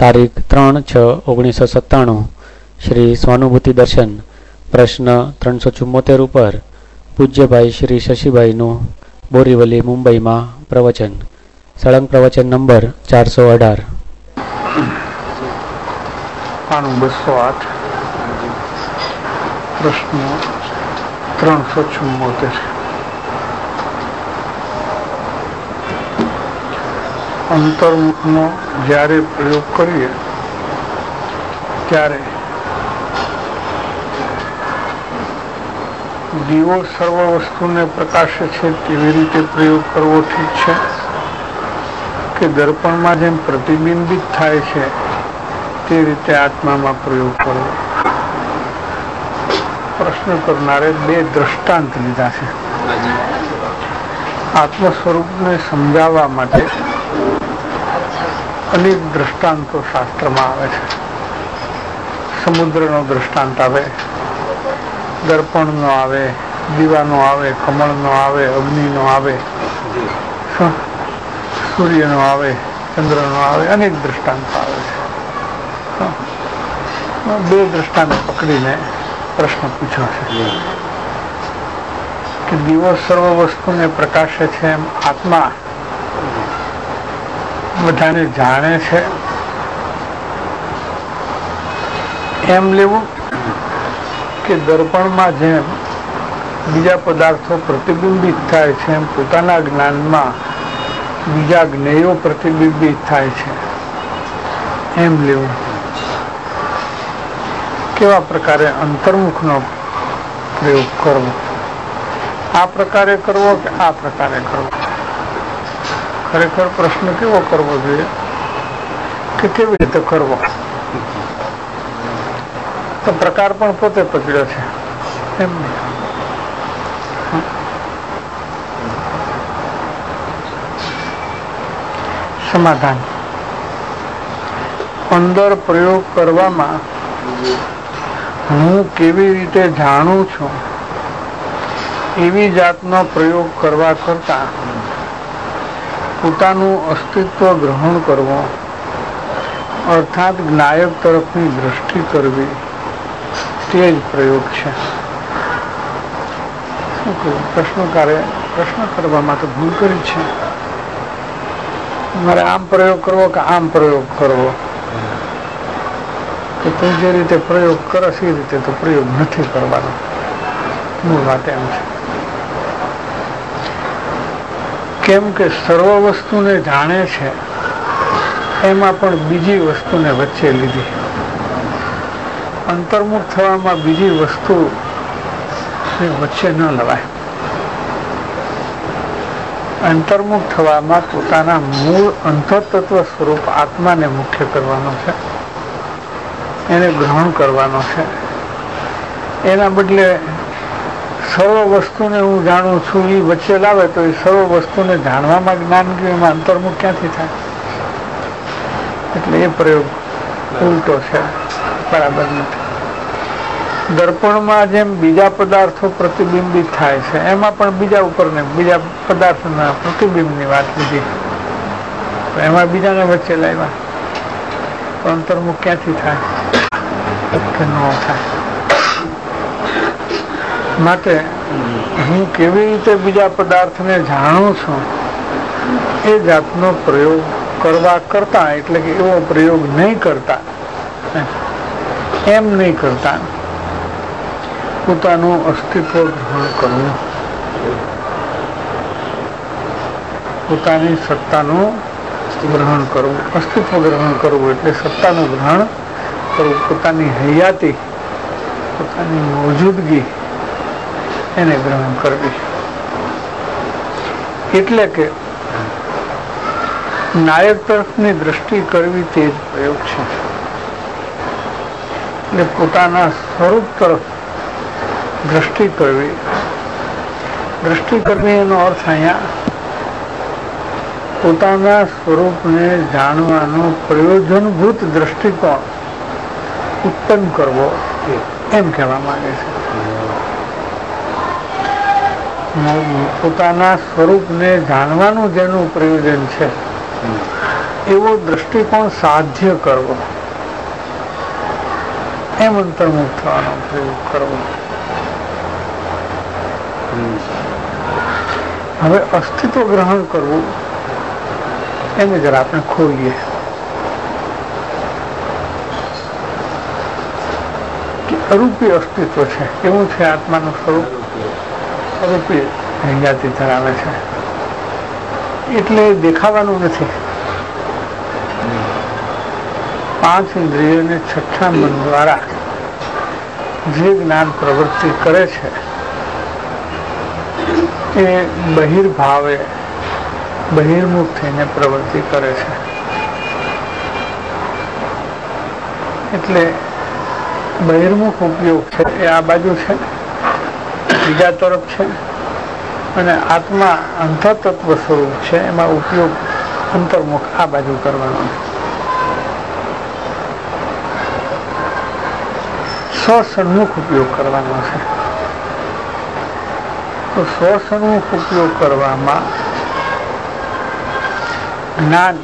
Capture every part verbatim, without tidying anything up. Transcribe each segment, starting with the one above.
તારીખ ત્રણ છ ઓગણીસો સત્તાણું શ્રી સ્વાનુભૂતિ દર્શન પ્રશ્ન ત્રણસો ચુમ્મોતેર ઉપર પૂજ્યભાઈ શ્રી શશીભાઈનું બોરીવલી મુંબઈમાં પ્રવચન. સળંગ પ્રવચન નંબર ચારસો અઢાર. બસો આઠ પ્રશ્ન ત્રણસો ચુમ્મોતેર. અંતર્મુખનો જ્યારે પ્રયોગ કરીએ ત્યારે દીવો સર્વ વસ્તુને પ્રકાશે છે તેવી રીતે પ્રયોગ કરવો ઠીક છે કે દર્પણમાં જેમ પ્રતિબિંબિત થાય છે તે રીતે આત્મામાં પ્રયોગ કરવો? પ્રશ્ન કરનારે બે દ્રષ્ટાંત લીધા છે. આત્મ સ્વરૂપને સમજાવવા માટે અનેક દ્રષ્ટાંતો શાસ્ત્રમાં આવે છે. સમુદ્રનો દ્રષ્ટાંત આવે, દર્પણનો આવે, દીવાનો આવે, કમળનો આવે, અગ્નિનો આવે, સૂર્યનો આવે, ચંદ્રનો આવે, અનેક દ્રષ્ટાંતો આવે છે. બે દ્રષ્ટાંત પકડીને પ્રશ્ન પૂછ્યો છે કે દીવો સર્વ વસ્તુને પ્રકાશે છે એમ આત્મા બધાને જાણે છે એમ લેવું કે દર્પણમાં જેમ બીજા પદાર્થો પ્રતિબિંબિત થાય છે એમ પોતાના જ્ઞાનમાં બીજા જ્ઞેયો પ્રતિબિંબિત થાય છે એમ લેવું? કેવા પ્રકારે અંતર્મુખનો પ્રયોગ કરવો? આ પ્રકારે કરવો કે આ પ્રકારે કરવો? ખરેખર પ્રશ્ન કેવો કરવો જોઈએ કે કેવી રીતે કરવો? તો પ્રકાર પણ પોતે પકડ્યો છે એમ. સમાધાન: અંદર પ્રયોગ કરવામાં હું કેવી રીતે જાણું છું એવી જાતનો પ્રયોગ કરવા કરતા પોતાનું અસ્તિત્વ ગ્રહણ કરવું અર્થાત જ્ઞાયક તરફની દ્રષ્ટિ કરવી તે જ પ્રયોગ છે. શું કહ્યું? પ્રશ્નકારે પ્રશ્ન કરવામાં તો ભૂલ કરી છે. મારે આમ પ્રયોગ કરવો કે આમ પ્રયોગ કરવો? કે તું જે રીતે પ્રયોગ કરશ એ રીતે તો પ્રયોગ નથી કરવાનો. મૂળ વાત એમ છે. કેમ કે સર્વ વસ્તુને જાણે છે એમાં પણ બીજી વસ્તુને વચ્ચે લીધી. અંતર્મુખ થવામાં બીજી વસ્તુ વચ્ચે ન લવાય. અંતર્મુખ થવામાં પોતાના મૂળ અંતરતત્વ સ્વરૂપ આત્માને મુખ્ય કરવાનો છે, એને ગ્રહણ કરવાનો છે. એના બદલે સર્વ વસ્તુને હું જાણું છું એ વચ્ચે લાવે તો એ સર્વ વસ્તુને જાણવામાં જ્ઞાન ગયું, એમાં અંતર્મુખ ક્યાંથી થાય? એટલે એ પ્રયોગ ઉલટો છે, બરાબર નથી. દર્પણમાં જેમ બીજા પદાર્થો પ્રતિબિંબિત થાય છે એમાં પણ બીજા ઉપર ને બીજા પદાર્થોના પ્રતિબિંબની વાત લીધી, એમાં બીજાને વચ્ચે લાવ્યા તો અંતર્મુખ ક્યાંથી થાય કે ન થાય? માટે હું કેવી રીતે બીજા પદાર્થને જાણું છું એ જાતનો પ્રયોગ કરવા કરતા, એટલે કે એવો પ્રયોગ નહીં કરતા, એમ નહીં કરતા પોતાનું અસ્તિત્વ ગ્રહણ કરવું, પોતાની સત્તાનું ગ્રહણ કરવું. અસ્તિત્વ ગ્રહણ કરવું એટલે સત્તાનું ગ્રહણ કરવું, પોતાની હયાતી, પોતાની મોજૂદગી એને ગ્રહણ કરવી. એટલે કે નાયક તરફની દ્રષ્ટિ કરવી તે જ પ્રયોગ છે. એટલે પોતાના સ્વરૂપ તરફ દ્રષ્ટિ કરવી. દ્રષ્ટિ કરવી એનો અર્થ અહીંયા પોતાના સ્વરૂપને જાણવાનો પ્રયોજનભૂત દ્રષ્ટિકોણ ઉત્પન્ન કરવો એમ કહેવા માંગે છે. પોતાના સ્વરૂપને જાણવાનું જેનું પ્રયોજન છે એવો દ્રષ્ટિકોણ સાધ્ય કરવો, એમ અંતર્મુખ થવાનો પ્રયોગ કરવો. હવે અસ્તિત્વ ગ્રહણ કરવું એને જરા આપણે ખોલીએ કે અરૂપી અસ્તિત્વ છે. એવું છે આત્માનું સ્વરૂપ અરૂપી જાતિ ધરાવે છે, એટલે દેખાવાનું નથી. પાંચ ઇન્દ્રિયોને છઠ્ઠા મન દ્વારા જે જ્ઞાન પ્રવૃત્તિ કરે છે એ બહિર્ભાવે બહિર્મુખ થઈને પ્રવૃત્તિ કરે છે. એટલે બહિર્મુખ ઉપયોગ છે એ આ બાજુ છે, બીજા તરફ છે, અને આત્મા અંતતત્વ સ્વરૂપ છે એમાં ઉપયોગ અંતર્મુખ આ બાજુ કરવાનો છે. સ્વસન્મુખ ઉપયોગ કરવાનો છે. તો સ્વસન્મુખ ઉપયોગ કરવામાં જ્ઞાન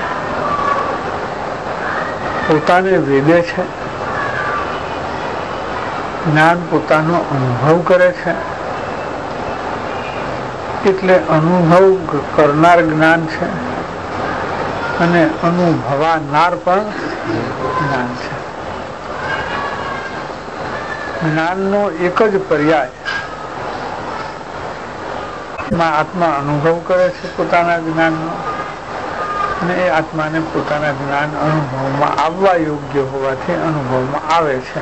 પોતાને વેદે છે, જ્ઞાન પોતાનો અનુભવ કરે છે, એટલે અનુભવ કરનાર જ્ઞાન છે અને અનુભવાનાર પણ જ્ઞાન છે. જ્ઞાનનો એક જ પર્યાય માં આત્મા અનુભવ કરે છે પોતાના જ્ઞાનનો, અને એ આત્માને પોતાના જ્ઞાન અનુભવમાં આવવા યોગ્ય હોવાથી અનુભવમાં આવે છે.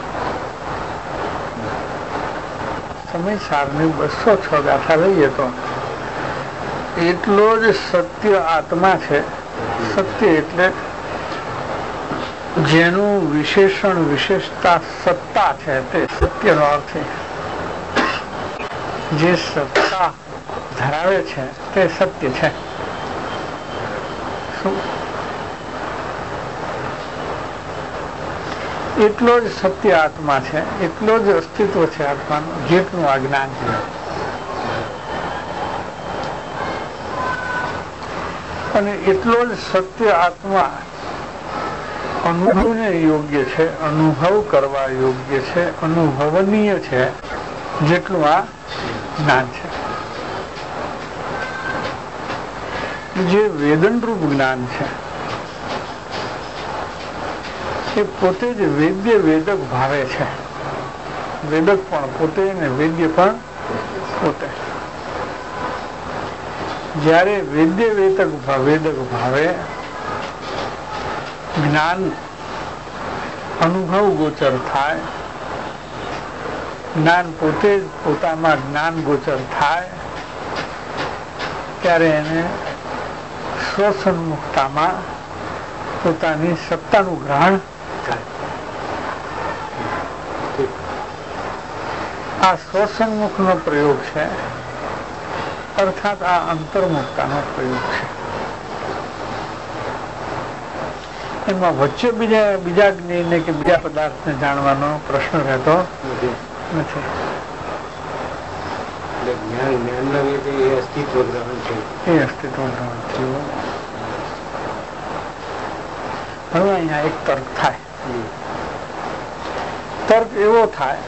સમય સારની બસો છ ગાથા લઈએ તો એટલો જ સત્ય આત્મા છે. સત્ય એટલે જેનું વિશેષણ વિશેષતા સત્તા છે તે સત્યનો અર્થ છે. જે સત્તા ધરાવે છે તે સત્ય છે. એટલો જ સત્ય આત્મા છે, એટલો જ અસ્તિત્વ છે આત્માનું જેટલું આ જ્ઞાન છે. અને એટલો જ સત્ય આત્મા અનુભવને યોગ્ય છે, અનુભવ કરવા યોગ્ય છે, અનુભવનીય છે જેટલું આ જ્ઞાન છે. જે વેદનરૂપ જ્ઞાન છે એ પોતે જ વેદ્ય વેદક ભાવે છે. વેદક પણ પોતે ને વેદ્ય પણ પોતે. જ્યારે વેદ્ય વેદક વેદક ભાવે જ્ઞાન અનુભવ ગોચર થાય, જ્ઞાન પોતે જ પોતામાં જ્ઞાન ગોચર થાય, ત્યારે એને સ્વસન્મુખતામાં પોતાની સત્તાનું ગ્રહણ થાય. આ સ્વસન્મુખનો પ્રયોગ છે, અર્થાત આ અંતર્મુખતાનો પ્રયોગ છે. એમાં વચ્ચે બીજા બીજા જ્ઞાનને કે બીજા પદાર્થને જાણવાનો પ્રશ્ન રહેતો નથી. એ અસ્તિત્વ ગ્રહણ થયું. હવે અહીંયા એક તર્ક થાય. તર્ક એવો થાય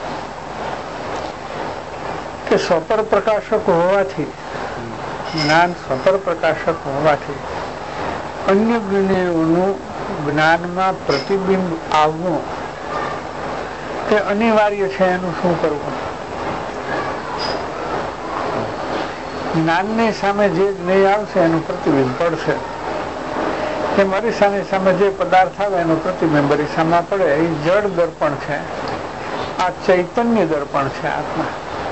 કે સ્વપર પ્રકાશક હોવાથી, જ્ઞાન સ્વપર પ્રકાશક હોવાથી અન્ય જ્ઞાનીઓનું જ્ઞાનમાં પ્રતિબિંબ આવવું તે અનિવાર્ય છે. એનું શું કરવું? જ્ઞાનની સામે જે જ્ઞેય આવશે એનું પ્રતિબિંબ પડશે. કે અરીસાની સામે જે પદાર્થ આવે એનું પ્રતિબિંબ અરીસામાં પડે. એ જળ દર્પણ છે, આ ચૈતન્ય દર્પણ છે આત્મા.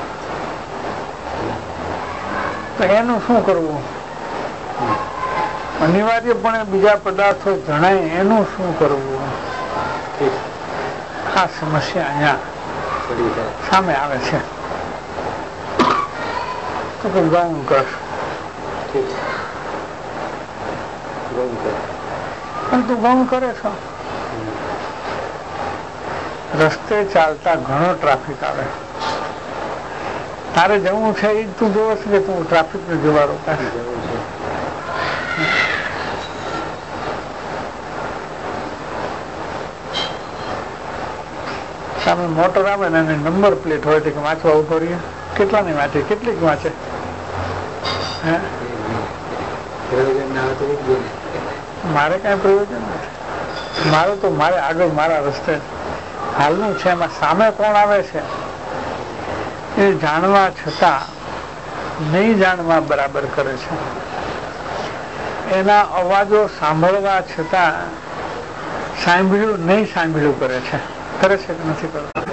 તો એનું શું કરવું? અનિવાર્યપણે બીજા પદાર્થો જણાય એનું શું કરવું? આ સમસ્યા અહીંયા સામે આવે છે. તો કે ગૌણ કર, પણ તું ગૌણ કરે છો. રસ્તે ચાલતા ઘણો ટ્રાફિક આવે, તારે જવું છે એ તું જોવે છે કે તું ટ્રાફિક ને જોવા રોકાશ? સામે મોટર આવે ને અને નંબર પ્લેટ હોય તો વાંચવા ઉભો રહીએ, કેટલાની વાંચે, કેટલીક વાંચે? હે મારે કઈ પ્રયોજન નથી. મારું તો મારે આગળ મારા રસ્તે હાલનું છે. એમાં સામે કોણ આવે છે એ જાણવા છતાં નહીં જાણવા બરાબર કરે છે. એના અવાજો સાંભળવા છતાં સાંભળ્યું નહીં સાંભળ્યું કરે છે. કરે છે કે નથી કરતા?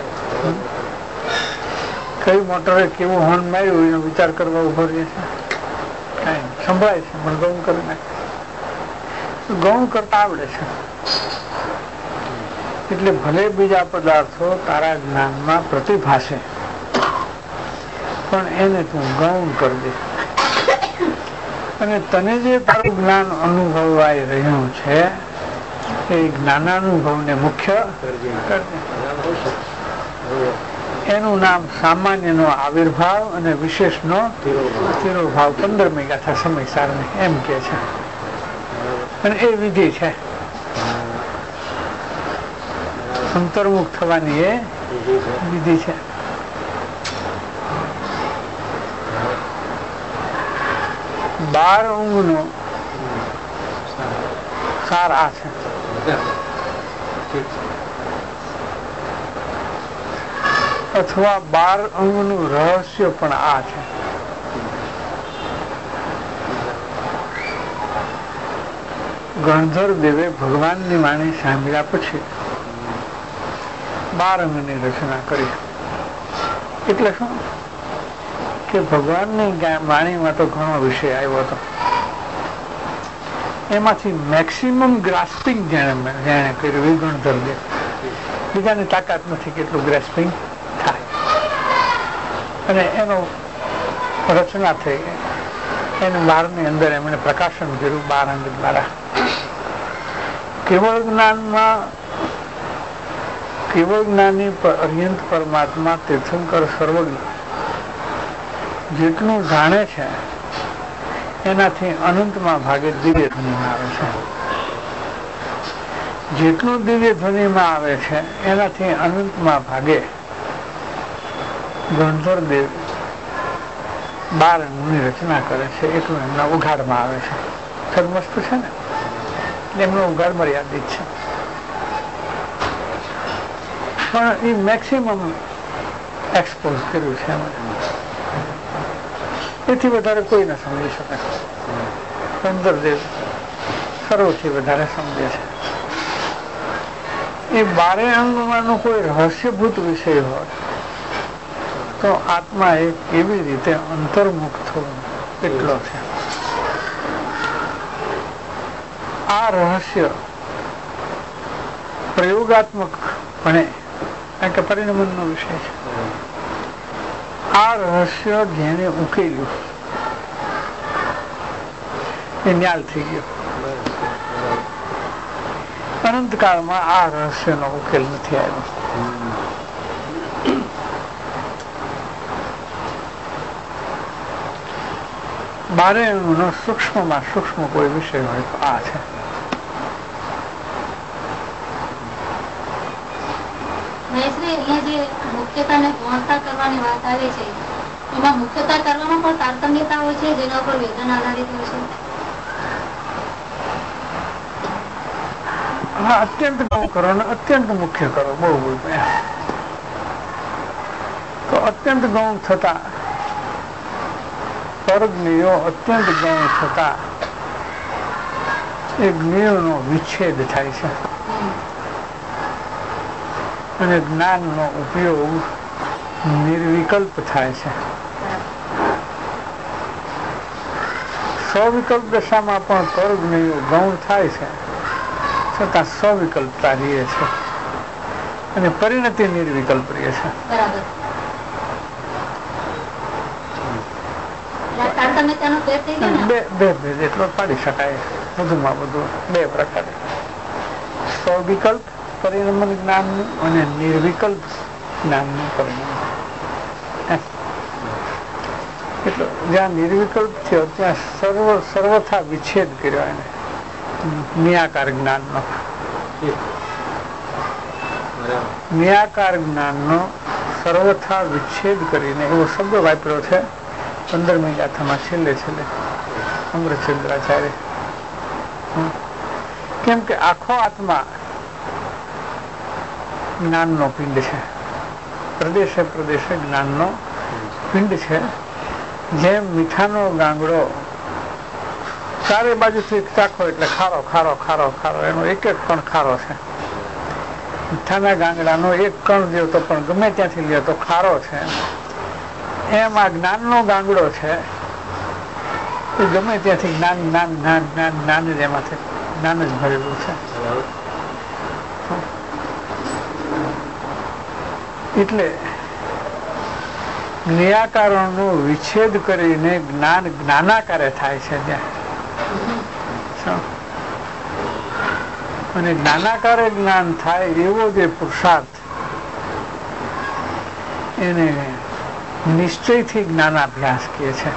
કઈ મોટરે કેવું હોર્ન માર્યું એનો વિચાર કરવા ઉભો રહે છે? કઈ સંભળાય છે પણ ગૌણ કરી નાખે. ગૌણ કરતા આવડે છે એટલે ભલે બીજા પદાર્થો તારા જ્ઞાનમાં પ્રતિભાસે પણ એને તું ગૌણ કરી દે. અને તને જે તારું જ્ઞાન અનુભવાઈ રહ્યું છે એ જ્ઞાનાનુભવને મુખ્ય કરજે. એનું નામ સામાન્યનો આવિર્ભાવ અને વિશેષનો તિરોભાવ. પંદરમી ગાથા સમય સારને એમ કે છે. અને એ વિધિ છે અંતર્મુખ થવાની, એ વિધિ છે. બાર ઊંઘનો સાર આ છે. અથવા બાર અંગનું રહસ્ય પણ આ છે. ગણધર દેવે ભગવાનની વાણી સાંભળ્યા પછી બાર અંગની રચના કરી. એટલે શું કે ભગવાનની વાણીમાં તો ઘણો વિષય આવ્યો હતો. એમાંથી મેક્સિમમ ગ્રાસ્પિંગ જેણે જેણે કર્યું એ ગણધર દેવ. બીજાની તાકાત નથી કેટલું ગ્રાસ્પિંગ થાય. અને એનો રચના થઈ એને બારની અંદર એમણે પ્રકાશન કર્યું બાર અંગ દ્વારા. કેવળ જ્ઞાનમાં કેવળ જ્ઞાની અર્યંત પરમાત્મા તીર્થંકર સર્વજ્ઞ જેટલું જાણે છે એનાથી અનંતમાં ભાગે દિવ્ય ધ્વનિમાં આવે છે. જેટલું દિવ્ય ધ્વનિમાં આવે છે એનાથી અનંતમાં ભાગે ગણધર દેવ બાર અંગની રચના કરે છે. એટલું એમના ઉઘાડમાં આવે છે. સર્વસ્તુ છે ને એટલે એમનો ઉઘાડ મર્યાદિત છે. પણ એ મેક્સિમમ એક્સપોઝ કર્યું છે એમણે. એથી વધારે કોઈ ન સમજી શકે. ગણધર દેવ સર્વથી વધારે સમજે છે. એ બારે અંગમાંનો કોઈ રહસ્યભૂત વિષય હોય તો આત્મા એ કેવી રીતે અંતર્મુખ થવો એટલો છે. આ રહસ્ય પ્રયોગાત્મક ભણે કારણ કે પરિણમનનો વિષય છે. આ રહસ્ય જેને ઉકેલ્યું એ ન્યાલ થઈ ગયો. અનંતકાળમાં આ રહસ્યનો ઉકેલ નથી આવ્યો. બારે અંગનો સૂક્ષ્મમાં સૂક્ષ્મ કોઈ વિષય હોય તો આ છે. મુખ્યતાને પૂર્ણતા કરવાની વાત આવે છે એમાં મુખ્યતા કરવામાં પણ તારતમ્યતા હોય છે જેના ઉપર વેદન આધારિત હોય છે. હા, અત્યંત ગૌણ કરો ને અત્યંત મુખ્ય કરો બહુ બોલ્યા તો અત્યંત ગૌણ થતા પરજ્ઞેયો અત્યંત ગૌણ થતા એ જ્ઞેયનો વિચ્છેદ થાય છે અને જ્ઞાનનો ઉપયોગ નિર્વિકલ્પ થાય છે. સ્વવિકલ્પ દશામાં પણ પરજ્ઞેયો ગૌણ થાય છે છતાં સ્વવિકલ્પતા રહે છે અને પરિણતિ નિર્વિકલ્પ રહે છે. બે બે ભેદ એટલો પાડી શકાય. વધુમાં વધુ બે પ્રકારે સ્વવિકલ્પ પરિણમન જ્ઞાનનું અને નિર્વિકલ્પ જ્ઞાનનું પરિણામ. એટલે જ્યાં નિર્વિકલ્પ થયો ત્યાં સર્વ સર્વથા વિચ્છેદ કર્યો એને નિયાકાર જ્ઞાનનો. નિરાકાર જ્ઞાનનો સર્વથા વિચ્છેદ કરીને એવો શબ્દ વાપર્યો છે પંદરમી ગાથામાં છેલ્લે છેલ્લે અમૃતચંદ્રાચાર્ય. કેમ કે આખો આત્મા જ્ઞાનનો પિંડ છે, પ્રદેશે પ્રદેશે જ્ઞાનનો પિંડ છે. જેમ મીઠાનો ગાંગડો ચારે બાજુથી ચાખો એટલે ખારો ખારો ખારો ખારો, એનો એક એક કણ ખારો છે. મીઠાના ગાંગડાનો એક કણ લ્યો તો પણ ગમે ત્યાંથી લ્યો તો ખારો છે. એમ આ જ્ઞાનનો ગાંગડો છે એ ગમે ત્યાંથી જ્ઞાન જ્ઞાન જ્ઞાન જ્ઞાન જ્ઞાન જ એમાંથી જ્ઞાન જ ભરેલું છે. એટલે નિરાકારનો વિચ્છેદ કરીને જ્ઞાન જ્ઞાનાકારે થાય છે ત્યાં. અને જ્ઞાનાકારે જ્ઞાન થાય એવો જે પુરુષાર્થ એને નિશ્ચયથી જ્ઞાનાભ્યાસ કહે છે.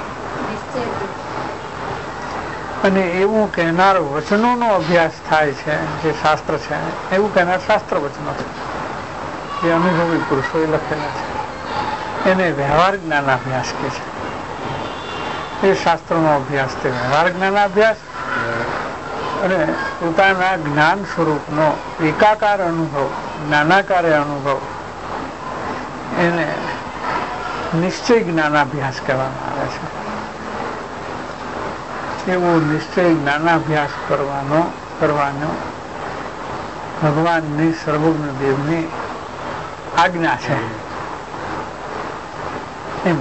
અને એવું કહેનાર વચનોનો અભ્યાસ થાય છે જે શાસ્ત્ર છે, એવું કહેનાર શાસ્ત્ર વચનો છે જે અનુભવી પુરુષોએ લખેલા છે, એને વ્યવહાર જ્ઞાનાભ્યાસ કહે છે. એ શાસ્ત્રનો અભ્યાસ તે વ્યવહાર જ્ઞાનાભ્યાસ અને પોતાના જ્ઞાન સ્વરૂપનો એકાકાર અનુભવ, જ્ઞાનાકારે અનુભવ, એને નિશ્ચય જ્ઞાનાભ્યાસ કહેવામાં આવે છે. એવો નિશ્ચય જ્ઞાનાભ્યાસ કરવાનો કરવાનો ભગવાનની સર્વજ્ઞ દેવની આજ્ઞા છે. એમ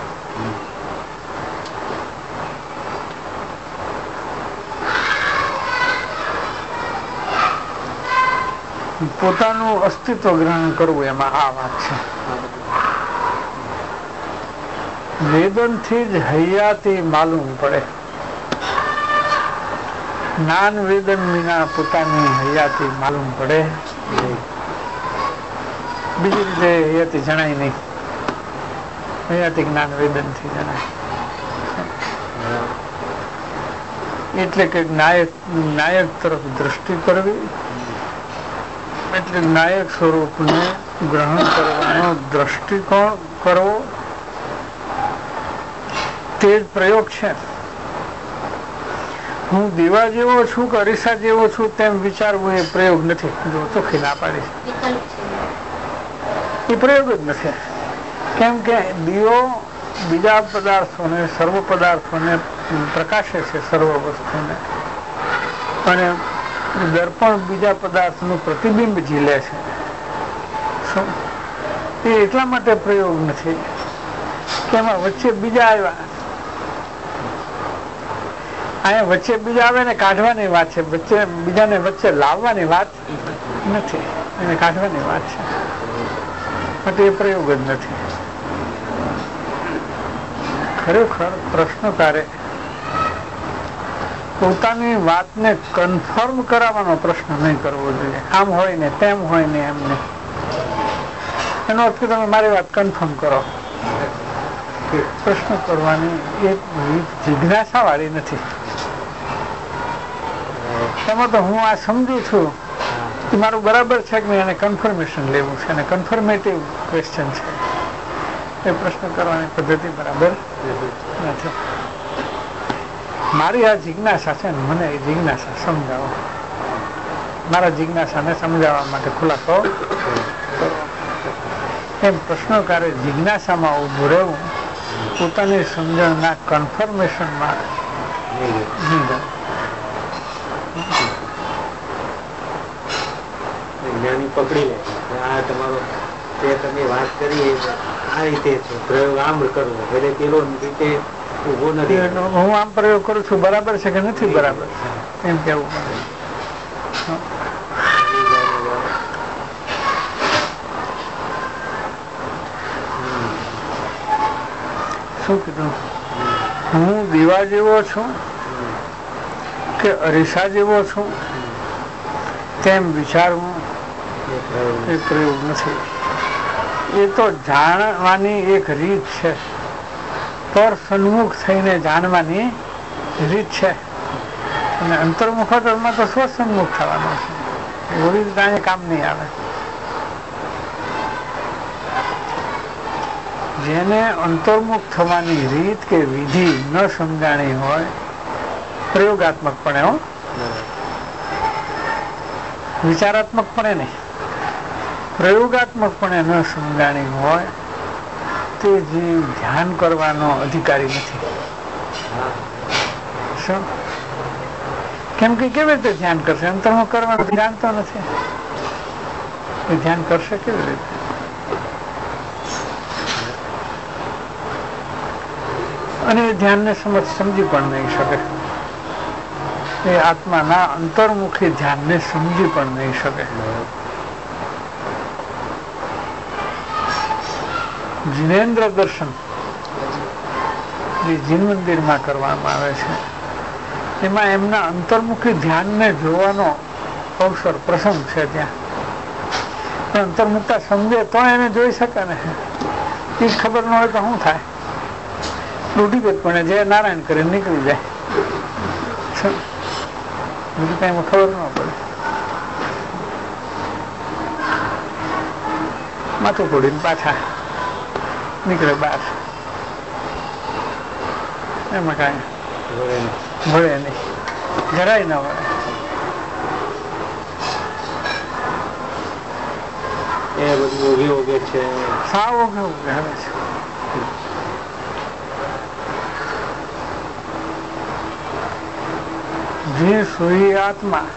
પોતાનું અસ્તિત્વ ગ્રહણ કરવું એમાં આ વાત છે. વેદનથી જ હૈયાથી માલુમ પડે. જ્ઞાન વેદન વિના પોતાની હૈયાથી માલુમ પડે, બીજી રીતે હૈયાથી જણાય નહીં. હૈયાથી જ્ઞાન વેદન થી જણાય. એટલે કે નાયક નાયક તરફ દ્રષ્ટિ કરવી, એટલે નાયક સ્વરૂપને ગ્રહણ કરવાનો દ્રષ્ટિકોણ કરવો, તે જ પ્રયોગ છે. હું દીવા જેવો છું કે અરીસા જેવો છું તેમ વિચારવું એ પ્રયોગ નથી. જો ચોખ્ખી ના પાડી, એ પ્રયોગ જ નથી. કેમ કે દીવો બીજા પદાર્થોને, સર્વ પદાર્થોને પ્રકાશે છે, સર્વ વસ્તુને, અને દર્પણ બીજા પદાર્થનું પ્રતિબિંબ ઝીલે છે. શું એ એટલા માટે પ્રયોગ નથી કે એમાં વચ્ચે બીજા આવ્યા. અહીંયા વચ્ચે બીજા આવે ને કાઢવાની વાત છે, વચ્ચે બીજાને વચ્ચે લાવવાની વાત નથી, એને કાઢવાની વાત છે. પણ એ પ્રયોગ જ નથી. ખરેખર પ્રશ્નકારે પોતાની વાતને કન્ફર્મ કરાવવાનો પ્રશ્ન નહીં કરવો જોઈએ. આમ હોય ને તેમ હોય ને એમ નહીં. એનો અર્થ કે તમે મારી વાત કન્ફર્મ કરો. પ્રશ્ન કરવાની એક જિજ્ઞાસા વાળી નથી. એમાં તો હું આ સમજુ છું કે મારું બરાબર છે કે એને કન્ફર્મેશન લેવું છે, અને કન્ફર્મેટિવ ક્વેશ્ચન છે. એ પ્રશ્ન કરવાની પદ્ધતિ બરાબર નથી. મારી આ જિજ્ઞાસા છે ને, મને એ જિજ્ઞાસા સમજાવો. મારા જિજ્ઞાસાને સમજાવવા માટે ખુલાસો કરો. એમ પ્રશ્નકારે જિજ્ઞાસામાં ઉભું રહેવું, પોતાની સમજણના કન્ફર્મેશનમાં જ્ઞાની પકડી લે આ તમારો તે તમે વાત કરી આ રીતે છે, પ્રયોગ આમ કરવો, એટલે પેલો રીતે ઉભો નથી. હું આમ પ્રયોગ કરું છું, બરાબર છે કે નથી બરાબર એમ કેવું. શું કીધું? હું દીવા જેવો છું કે અરીસા જેવો છું તેમ વિચારવું એ પ્રયોગ નથી. એ તો જાણવાની એક રીત છે, પર સન્મુખ થઈને જાણવાની રીત છે. અને અંતર્મુખમાં તો સ્વસન્મુખ થવાનું છે. એવી રીતે કામ નહીં આવે. જેને અંતર્મુખ થવાની રીત કે વિધિ ન સમજાણી હોય, પ્રયોગાત્મકપણે હો, વિચારાત્મકપણે નહીં, પ્રયોગાત્મકપણે ન સમજાણી હોય તે જીવ ધ્યાન કરવાનો અધિકારી નથી. શું? કેમ કે કેવી રીતે ધ્યાન કરશે? અંતરમાં કરવાનું જાણતો નથી, એ ધ્યાન કરશે કેવી રીતે? અને એ ધ્યાનને સમજ સમજી પણ નહીં શકે. એ આત્માના અંતર્મુખી ધ્યાનને સમજી પણ નહીં શકે. જીનેન્દ્ર દર્શન જે જીન મંદિરમાં કરવામાં આવે છે, એમાં એમના અંતર્મુખી ધ્યાનને જોવાનો અવસર પ્રસંગ છે ત્યાં. પણ અંતર્મુખતા સમજે તો એને જોઈ શકે ને. એ જ ખબર ન હોય તો શું થાય? રૂઢિગત પણ જે નારાયણ કરીને નીકળી જાય, બીજું કઈ ખબર ન પડે. માથું ફોડીને પાછા નીકળે બહાર, એમાં કઈ ભળે નહીં, જરાય ન વળે. એ બધું ઓગે ઓગે છે, સાવ ઓગે ઓગે હવે છે. જે સૂર્ય આત્મા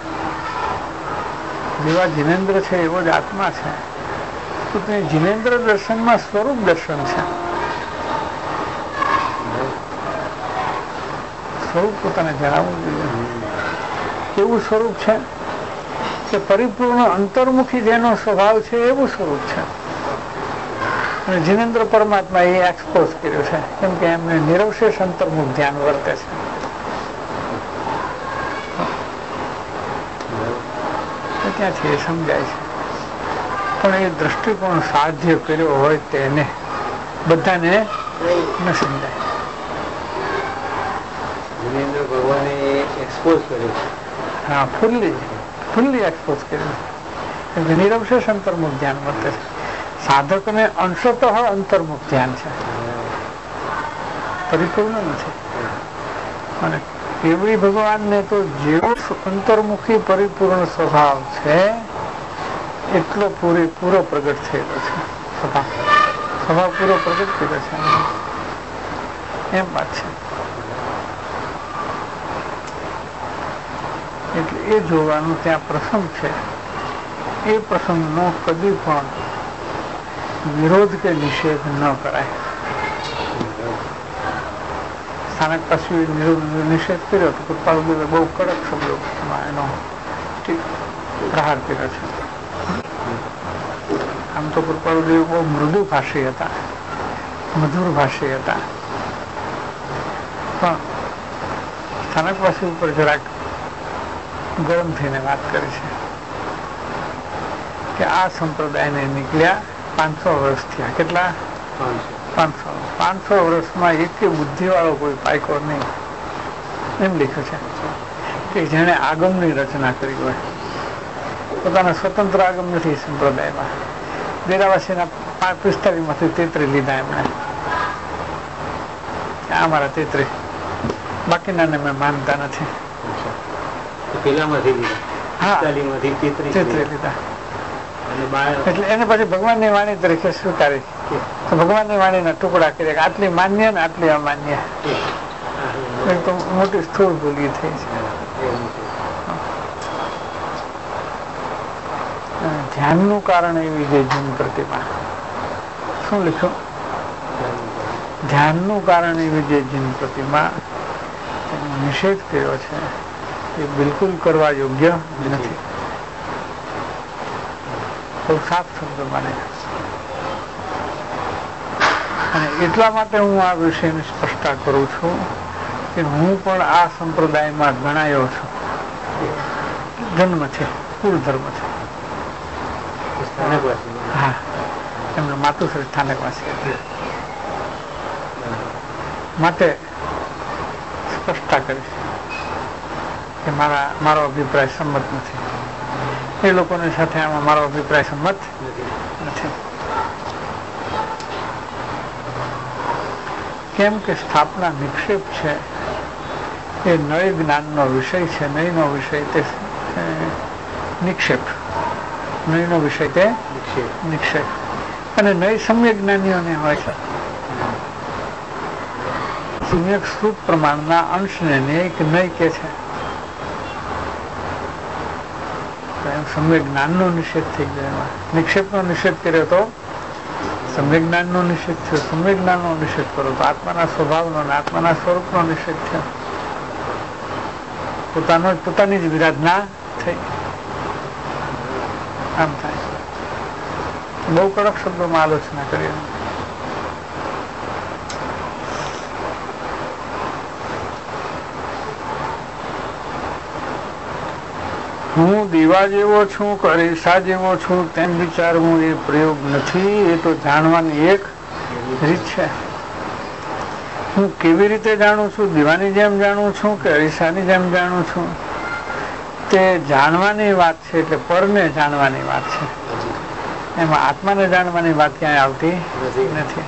જેવા જીનેન્દ્ર છે એવો જ આત્મા છે, તો તે જીનેન્દ્ર દર્શનમાં સ્વરૂપ દર્શન છે. સ્વરૂપ પોતાને જણાવવું જોઈએ. એવું સ્વરૂપ છે કે પરિપૂર્ણ અંતર્મુખી જેનો સ્વભાવ છે એવું સ્વરૂપ છે. અને જીનેન્દ્ર પરમાત્મા એ એક્સપોઝ કર્યો છે, કેમ કે એમને નિરવશેષ અંતર્મુખ ધ્યાન વર્તે છે. ત્યાંથી એ સમજાય છે. પણ એ દ્રષ્ટિકોણ સાધ્ય કર્યો હોય તેને બધાને ન સમજાય. જીનેન્દ્ર ભગવાને એક્સપોઝ કર્યો છે. હા, ફુલ્લી ફુલ્લી એક્સપોઝ કર્યો છે. નિરવશેષ અંતર્મુખ ધ્યાન વર્તે છે. સાધકને અંશતઃ અંતર્મુખ ધ્યાન છે, પરિપૂર્ણ નથી. અને કેવડી ભગવાનને તો જેવો અંતર્મુખી પરિપૂર્ણ સ્વભાવ છે એટલો પૂરેપૂરો પ્રગટ થયેલો છે. સ્વભાવ સ્વભાવ પૂરો પ્રગટ થયેલો છે, એમ વાત છે. એટલે એ જોવાનું ત્યાં પ્રસંગ છે. એ પ્રસંગનો કદી પણ વિરોધ કે નિષેધ ન કરાય. સ્થાનક પાછું નિષેધ કર્યો તો કૃપાળુદેવે બહુ કડક શબ્દોમાં એનો પ્રહાર કર્યો છે. આમ તો કૃપાળુદેવ બહુ મૃદુ ભાષી હતા, મધુર ભાષી હતા, પણ સ્થાનકવાસી ઉપર જરાક ગરમ થઈને વાત કરી છે કે આ સંપ્રદાયને નીકળ્યા પાંચસો વર્ષ થયા. કેટલા? પાંચસો પાંચસો વર્ષમાં એક બુદ્ધિવાળો કોઈ પાયકો નહીં, એમ લખ્યું છે કે જેણે આગમની રચના કરી હોય. પોતાના સ્વતંત્ર આગમ નથી સંપ્રદાયમાં. ડેરાવાસીના પિસ્તાલીસ માંથી તેત્રીસ લીધા એમણે. આ મારા તેત્રીસ, બાકીના મેં માનતા નથી. હા, તેત્રીસ લીધા. એટલે એને પછી ભગવાનની વાણી તરીકે સ્વીકારી. ભગવાનની વાણીના ટુકડા કર્યા, આટલી માન્ય ને આટલી અમાન્ય. તો મોટી સ્થૂળ ભૂલી થઈ છે. ધ્યાનનું કારણ એવી છે જીન પ્રતિમા. શું લખ્યું? ધ્યાનનું કારણ એવી જે જીન પ્રતિમા એનો નિષેધ કર્યો છે એ બિલકુલ કરવા યોગ્ય નથી. બહુ સાફ શબ્દ માને. અને એટલા માટે હું આ વિષયની સ્પષ્ટતા કરું છું કે હું પણ આ સંપ્રદાયમાં ગણાયો છું. જન્મ છે, કુળ ધર્મ છે. હા, એમનું માતુશ્રી સ્થાનકવાસી હતી. માટે સ્પષ્ટતા કરીશ કે મારા મારો અભિપ્રાય સંમત નથી. એ લોકોની સાથે આમાં મારો અભિપ્રાય સંમત નથી. કેમ કે સ્થાપના નિક્ષેપ છે એ નય જ્ઞાનનો વિષય છે. નયનો વિષય તે નિક્ષેપ, નયનો વિષય તે નિક્ષેપ અને નય સમ્યક જ્ઞાનીઓને હોય છે. સમ્યક શ્રુત પ્રમાણના અંશને એક નય કે છે. સમ્યક જ્ઞાનનો નિષેધ થઈ ગયો. નિક્ષેપનો નિષેધ કર્યો તો સમ્યક જ્ઞાનનો નિષેધ થયો. સમ્યક જ્ઞાનનો નિષેધ કરો તો આત્માના સ્વભાવનો અને આત્માના સ્વરૂપનો નિષેધ થયો. પોતાનો પોતાની જ વિરાધના થઈ. આમ થાય. બહુ કડક શબ્દોમાં આલોચના કરી. હું દીવા જેવો છું કે અરીસા જેવો છું તેમ વિચારવું એ પ્રયોગ નથી. એ તો જાણવાની એક રીત છે. હું કેવી રીતે જાણું છું? દીવાની જેમ જાણું છું કે અરીસાની જેમ જાણું છું? તે જાણવાની વાત છે, એટલે પરને જાણવાની વાત છે. એમાં આત્માને જાણવાની વાત ક્યાંય આવતી નથી.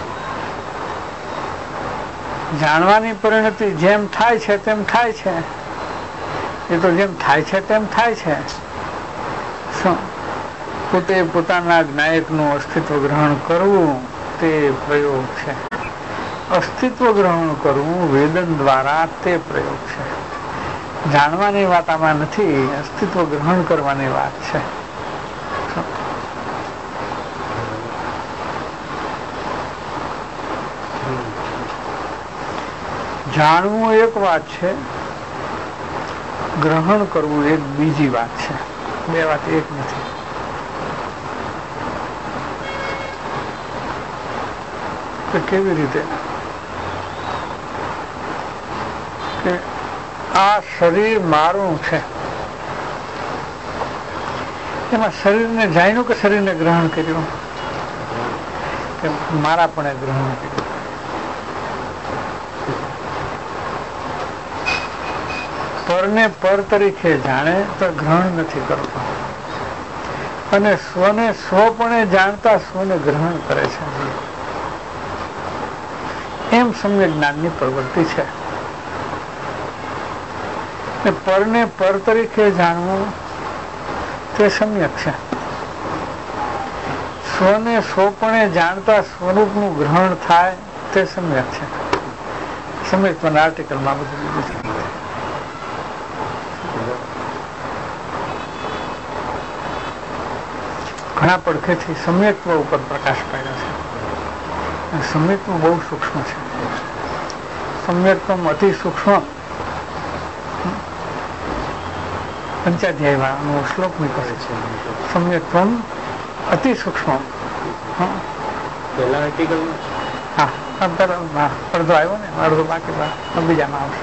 જાણવાની પરિણતિ જેમ થાય છે તેમ થાય છે. એ તો જેમ થાય છે તેમ થાય છે. શું પોતે પોતાના જ્ઞાયકનું અસ્તિત્વ ગ્રહણ કરવું તે પ્રયોગ છે. અસ્તિત્વ ગ્રહણ કરવું વેદન દ્વારા તે પ્રયોગ છે. જાણવાની વાત આમાં નથી, અસ્તિત્વ ગ્રહણ કરવાની વાત છે. જાણવું એક વાત છે, ગ્રહણ કરવું એક બીજી વાત છે. બે વાત એક નથી. તો કેવી રીતે કે આ શરીર મારું છે, એમાં શરીરને જાણ્યું કે શરીરને ગ્રહણ કર્યું? કે મારા પણ ગ્રહણ કર્યું. પરને પર તરીકે જાણે તો ગ્રહણ નથી કરતો, અને સ્વને સ્વપણે જાણતા સ્વને ગ્રહણ કરે છે. એમ સમ્યક જ્ઞાનની પ્રવૃત્તિ છે. પરને પર તરીકે જાણવું તે સમ્યક છે. સ્વને સ્વપણે જાણતા સ્વરૂપનું ગ્રહણ થાય તે સમ્યક છે. સમ્યક પણ આર્ટિકલમાં બધું લીધું છે. ઘણા પડખેથી સમ્યક્ત્વ ઉપર પ્રકાશ પાડ્યો છે. સમ્યક્ત્વ બહુ સૂક્ષ્મ છે. સમ્યક્ત્વ અતિ સૂક્ષ્મ પંચાધ્યાયમાં શ્લોક મૂક્યો છે. સમ્યક્ત્વ અતિ સૂક્ષ્મ. હા, અડધો આવ્યો ને, અડધો બાકી બીજામાં આવશે.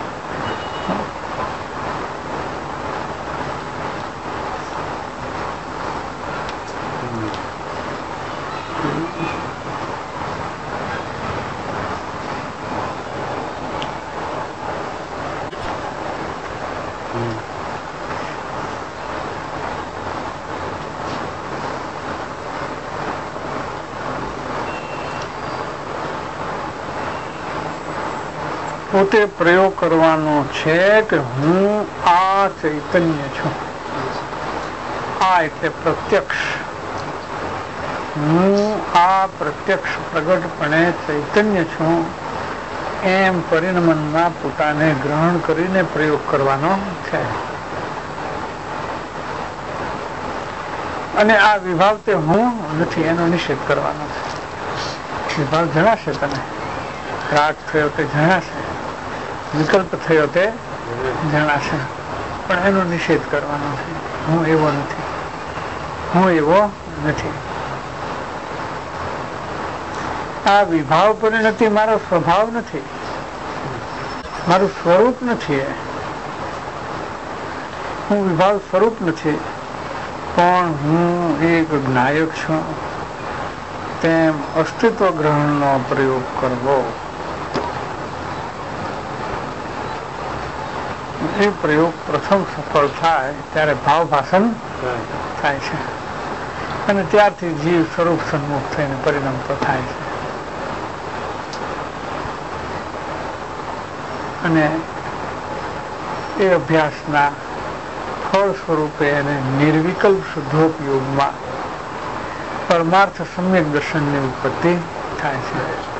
પોતે પ્રયોગ કરવાનો છે કે હું આ ચૈતન્ય છું. આ એટલે પ્રત્યક્ષ. હું આ પ્રત્યક્ષ પ્રગટપણે ચૈતન્ય છું એમ પરિણમનમાં પોતાને ગ્રહણ કરીને પ્રયોગ કરવાનો છે. અને આ વિભાવ તે હું નથી એનો નિષેધ કરવાનો છે. વિભાવ જણાશે તને, રાગ થયો તે જણાશે, વિકલ્પ થયો તે જણાશે, પણ એનો નિષેધ કરવાનો છે. હું એવો નથી, હું એવો નથી. આ વિભાવ પરિણતિ મારો સ્વભાવ નથી, મારું સ્વરૂપ નથી. હું વિભાવ સ્વરૂપ નથી, પણ હું એક જ્ઞાયક છું તેમ અસ્તિત્વ ગ્રહણનો પ્રયોગ કરવો. એ પ્રયોગ પ્રથમ સફળ થાય ત્યારે ભાવ ભાષણ થાય છે, અને ત્યારથી જીવ સ્વરૂપ સન્મુખ થઈને પરિણમતો થાય છે. અને એ અભ્યાસના ફળ સ્વરૂપે એને નિર્વિકલ્પ શુદ્ધોપયોગમાં પરમાર્થ સમ્યક દર્શનની ઉત્પત્તિ થાય છે.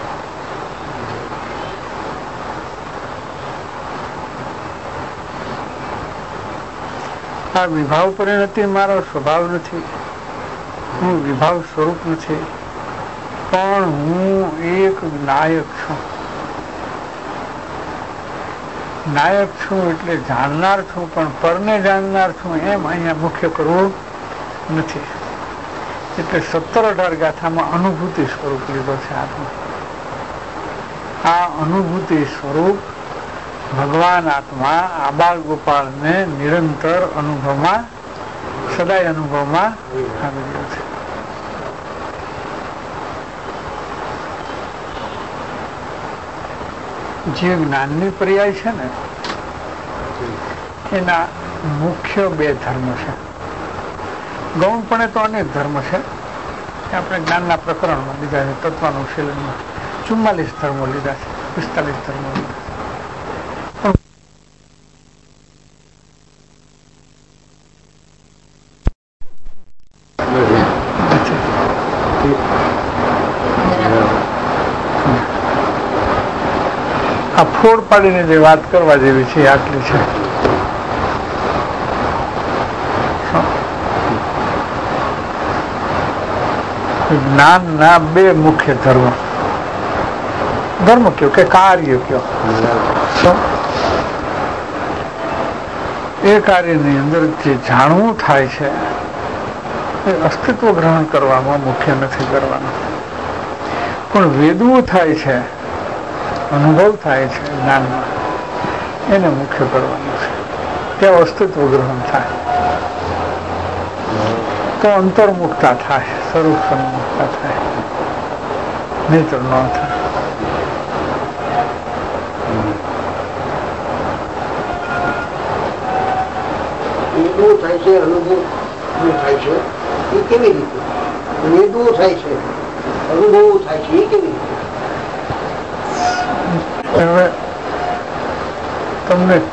આ વિભાવ પરિણતિ મારો સ્વભાવ નથી, હું વિભાવ સ્વરૂપ નથી, પણ હું એક નાયક છું. નાયક છું એટલે જાણનાર છું, પણ પરને જાણનાર છું એમ અહીંયા મુખ્ય કરવું નથી. એટલે સત્તર અઢાર ગાથામાં અનુભૂતિ સ્વરૂપ લીધો છે આત્મા. આ અનુભૂતિ સ્વરૂપ ભગવાન આત્મા આબાળ ગોપાળને નિરંતર અનુભવમાં સદાય અનુભવમાં આવી ગયો છે. જે જ્ઞાનની પર્યાય છે ને એના મુખ્ય બે ધર્મ છે. ગૌણપણે તો અનેક ધર્મ છે, આપણે જ્ઞાનના પ્રકરણમાં લીધા છે. તત્વાનુશીલનમાં ચુમ્માલીસ ધર્મો લીધા છે, પિસ્તાલીસ ધર્મો લીધા છે. આ ફોડ પાડીને જે વાત કરવા જેવી છે આટલી છે. જ્ઞાનના બે મુખ્ય ધર્મ, ધર્મ કયો કે કાર્ય કયો, એ કાર્યની અંદર જે જાણવું થાય છે એ અસ્તિત્વ ગ્રહણ કરવામાં મુખ્ય નથી કરવાનું, પણ વેદવું થાય છે, અનુભવ થાય છે જ્ઞાનમાં, એને મુખ્ય કરવાનું છે. ત્યાં અસ્તિત્વ ગ્રહણ થાય તો અંતર્મુક્તા થાય, સ્વરૂપ સન્મુક્તા થાય, નહીતર ન થાય. વેદવું થાય છે, અનુભવ થાય છે, એ કેવી રીતે? વેદવું થાય છે, અનુભવ થાય છે, એ કેવી રીતે? હવે તમને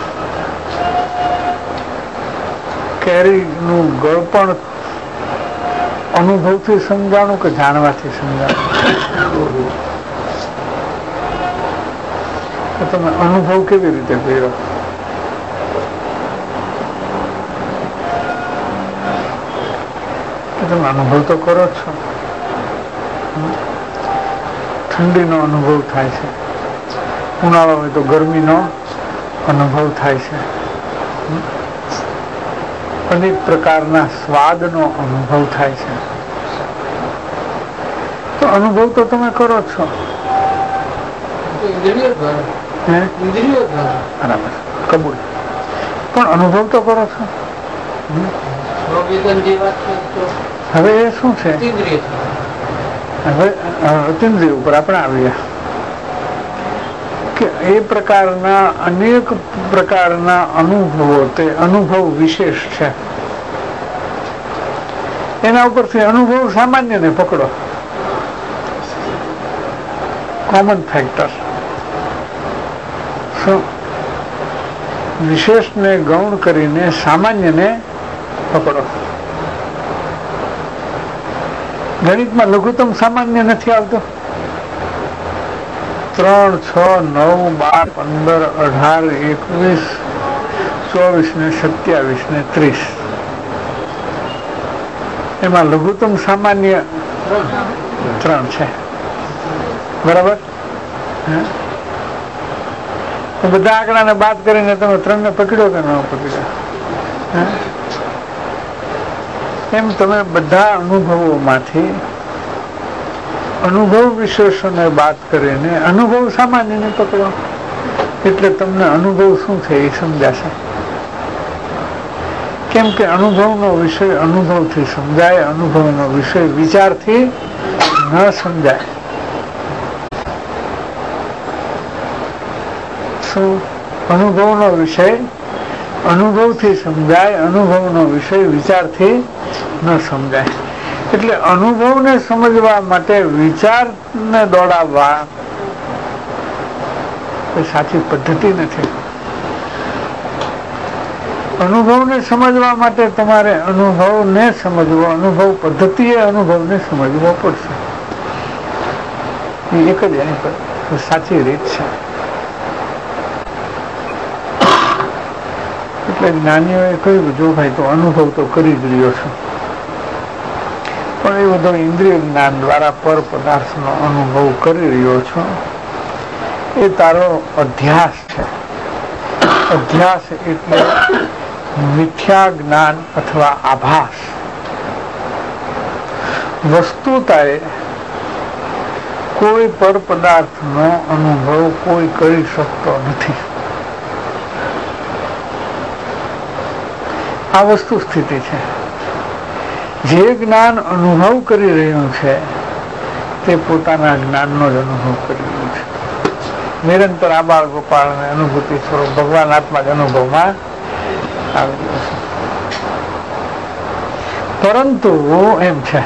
કેરીનું ગળપણ અનુભવથી સમજાણું કે જાણવાથી સમજાણું? તો તમે અનુભવ કેવી રીતે કર્યો? તમે અનુભવ તો કરો છો. ઠંડીનો અનુભવ થાય છે, ઉનાળો હોય તો ગરમીનો અનુભવ થાય છે, અનેક પ્રકારના સ્વાદનો અનુભવ થાય છે. તો અનુભવ તો તમે કરો છો. બરાબર, કબૂલ. પણ અનુભવ તો કરો છો. હવે એ શું છે? હવે અતિન્દ્રિય ઉપર આપણે આવીએ કે એ પ્રકારના અનેક પ્રકારના અનુભવો તે અનુભવ વિશેષ છે. એના ઉપરથી અનુભવ સામાન્યને પકડો, કોમન ફેક્ટર. શું વિશેષને ગૌણ કરીને સામાન્યને પકડો. ગણિતમાં લઘુત્તમ સામાન્ય નથી આવતો. ત્રણ, છ, નવ, બાર, પંદર, અઢાર, એકવીસ, ચોવીસ ને સત્યાવીસ ને ત્રીસ, એમાં લઘુત્તમ સામાન્ય ત્રણ છે. બરાબર? બધા આંકડાને બાદ કરીને તમે ત્રણ ને પકડ્યો કે ન પકડ્યો? એમ તમે બધા અનુભવોમાંથી અનુભવ વિશેષોને બાદ કરીને અનુભવ સામાન્યને પકડો, એટલે તમને અનુભવ શું છે એ સમજાશે. કેમ કે અનુભવનો વિષય અનુભવથી સમજાય, અનુભવનો વિષય વિચારથી ન સમજાય. શું? અનુભવનો વિષય અનુભવથી સમજાય, અનુભવનો વિષય વિચારથી ન સમજાય. એટલે અનુભવને સમજવા માટે વિચારને દોડાવવા એ સાચી પદ્ધતિ નથી. અનુભવને સમજવા માટે તમારે અનુભવને સમજવો, અનુભવ પદ્ધતિએ અનુભવને સમજવો પડશે. એ એક જ એની પર સાચી રીત છે. એટલે જ્ઞાનીઓએ કહ્યું, જો ભાઈ તો અનુભવ તો કરી જ રહ્યો છું, પણ એ બધો ઇન્દ્રિય જ્ઞાન દ્વારા પર પદાર્થનો અનુભવ કરી રહ્યો છું, એ તારો અધ્યાસ છે. અધ્યાસ એટલે મિથ્યા જ્ઞાન અથવા આભાસ. વસ્તુતાએ કોઈ પર પદાર્થનો અનુભવ કોઈ કરી શકતો નથી. આ વસ્તુ સ્થિતિ છે. જે જ્ઞાન અનુભવ કરી રહ્યું છે તે પોતાના જ્ઞાનનો જ અનુભવ કરી રહ્યું છે. નિરંતર આબાળ ગોપાળ અનુભૂતિ સ્વરૂપ ભગવાન આત્મા જ અનુભવમાં આવી રહ્યો છે. પરંતુ એમ છે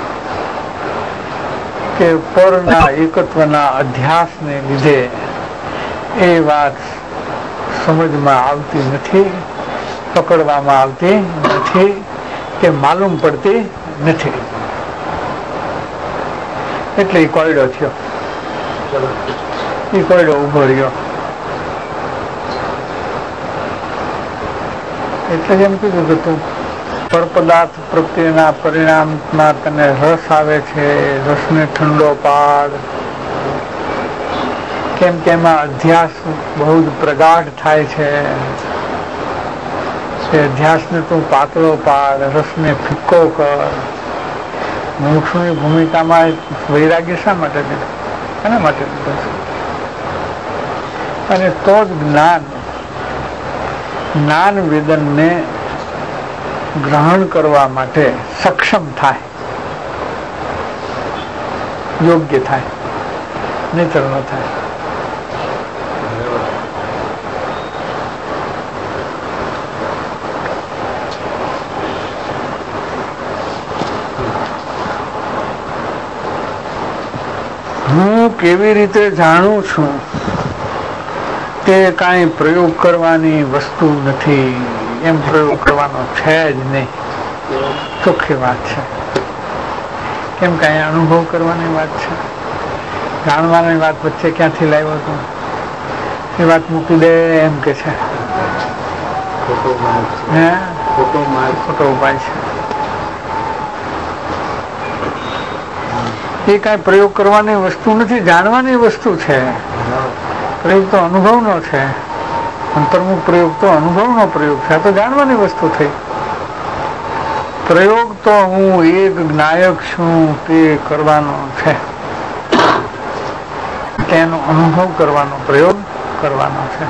કે પરના એકત્વના અધ્યાસને લીધે એ વાત સમજમાં આવતી નથી, પકડવામાં આવતી નથી કે માલુમ પડતી નથી. એટલે એ કોયડો થયો, એ કોયડો ઉભો રહ્યો. એટલે જેમ કીધું કે તું પર પદાર્થ પ્રત્યેના પરિણામમાં તને રસ આવે છે, રસને ઠંડો પાડ. કેમ કે એમાં અધ્યાસ બહુ જ પ્રગાઢ થાય છે. અધ્યાસને તું પાતળો પાડ, રસને ફિક્કો કર. મોક્ષની ભૂમિકામાં વૈરાગ્ય શા માટે દીધો? એના માટે દીધો છે. અને તો જ જ્ઞાન જ્ઞાન વેદનને ગ્રહણ કરવા માટે સક્ષમ થાય, યોગ્ય થાય, નહીતર ન થાય. હું કેવી રીતે જાણું છું તે કાંઈ પ્રયોગ કરવાની વસ્તુ નથી. એમ પ્રયોગ કરવાનો છે જ નહીં. ચોખ્ખી વાત છે. કેમ કે અહીંયા અનુભવ કરવાની વાત છે. જાણવાની વાત વચ્ચે ક્યાંથી લાવ્યો હતો એ વાત મૂકી દે એમ કે છે. હે ખોટો ઉપાય છે. એ કાંઈ પ્રયોગ કરવાની વસ્તુ નથી, જાણવાની વસ્તુ છે. પ્રયોગ તો અનુભવનો છે. અંતર્મુખ પ્રયોગ તો અનુભવનો પ્રયોગ છે. આ તો જાણવાની વસ્તુ થઈ. પ્રયોગ તો હું એક જ્ઞાયક છું તે કરવાનો છે, તેનો અનુભવ કરવાનો, પ્રયોગ કરવાનો છે.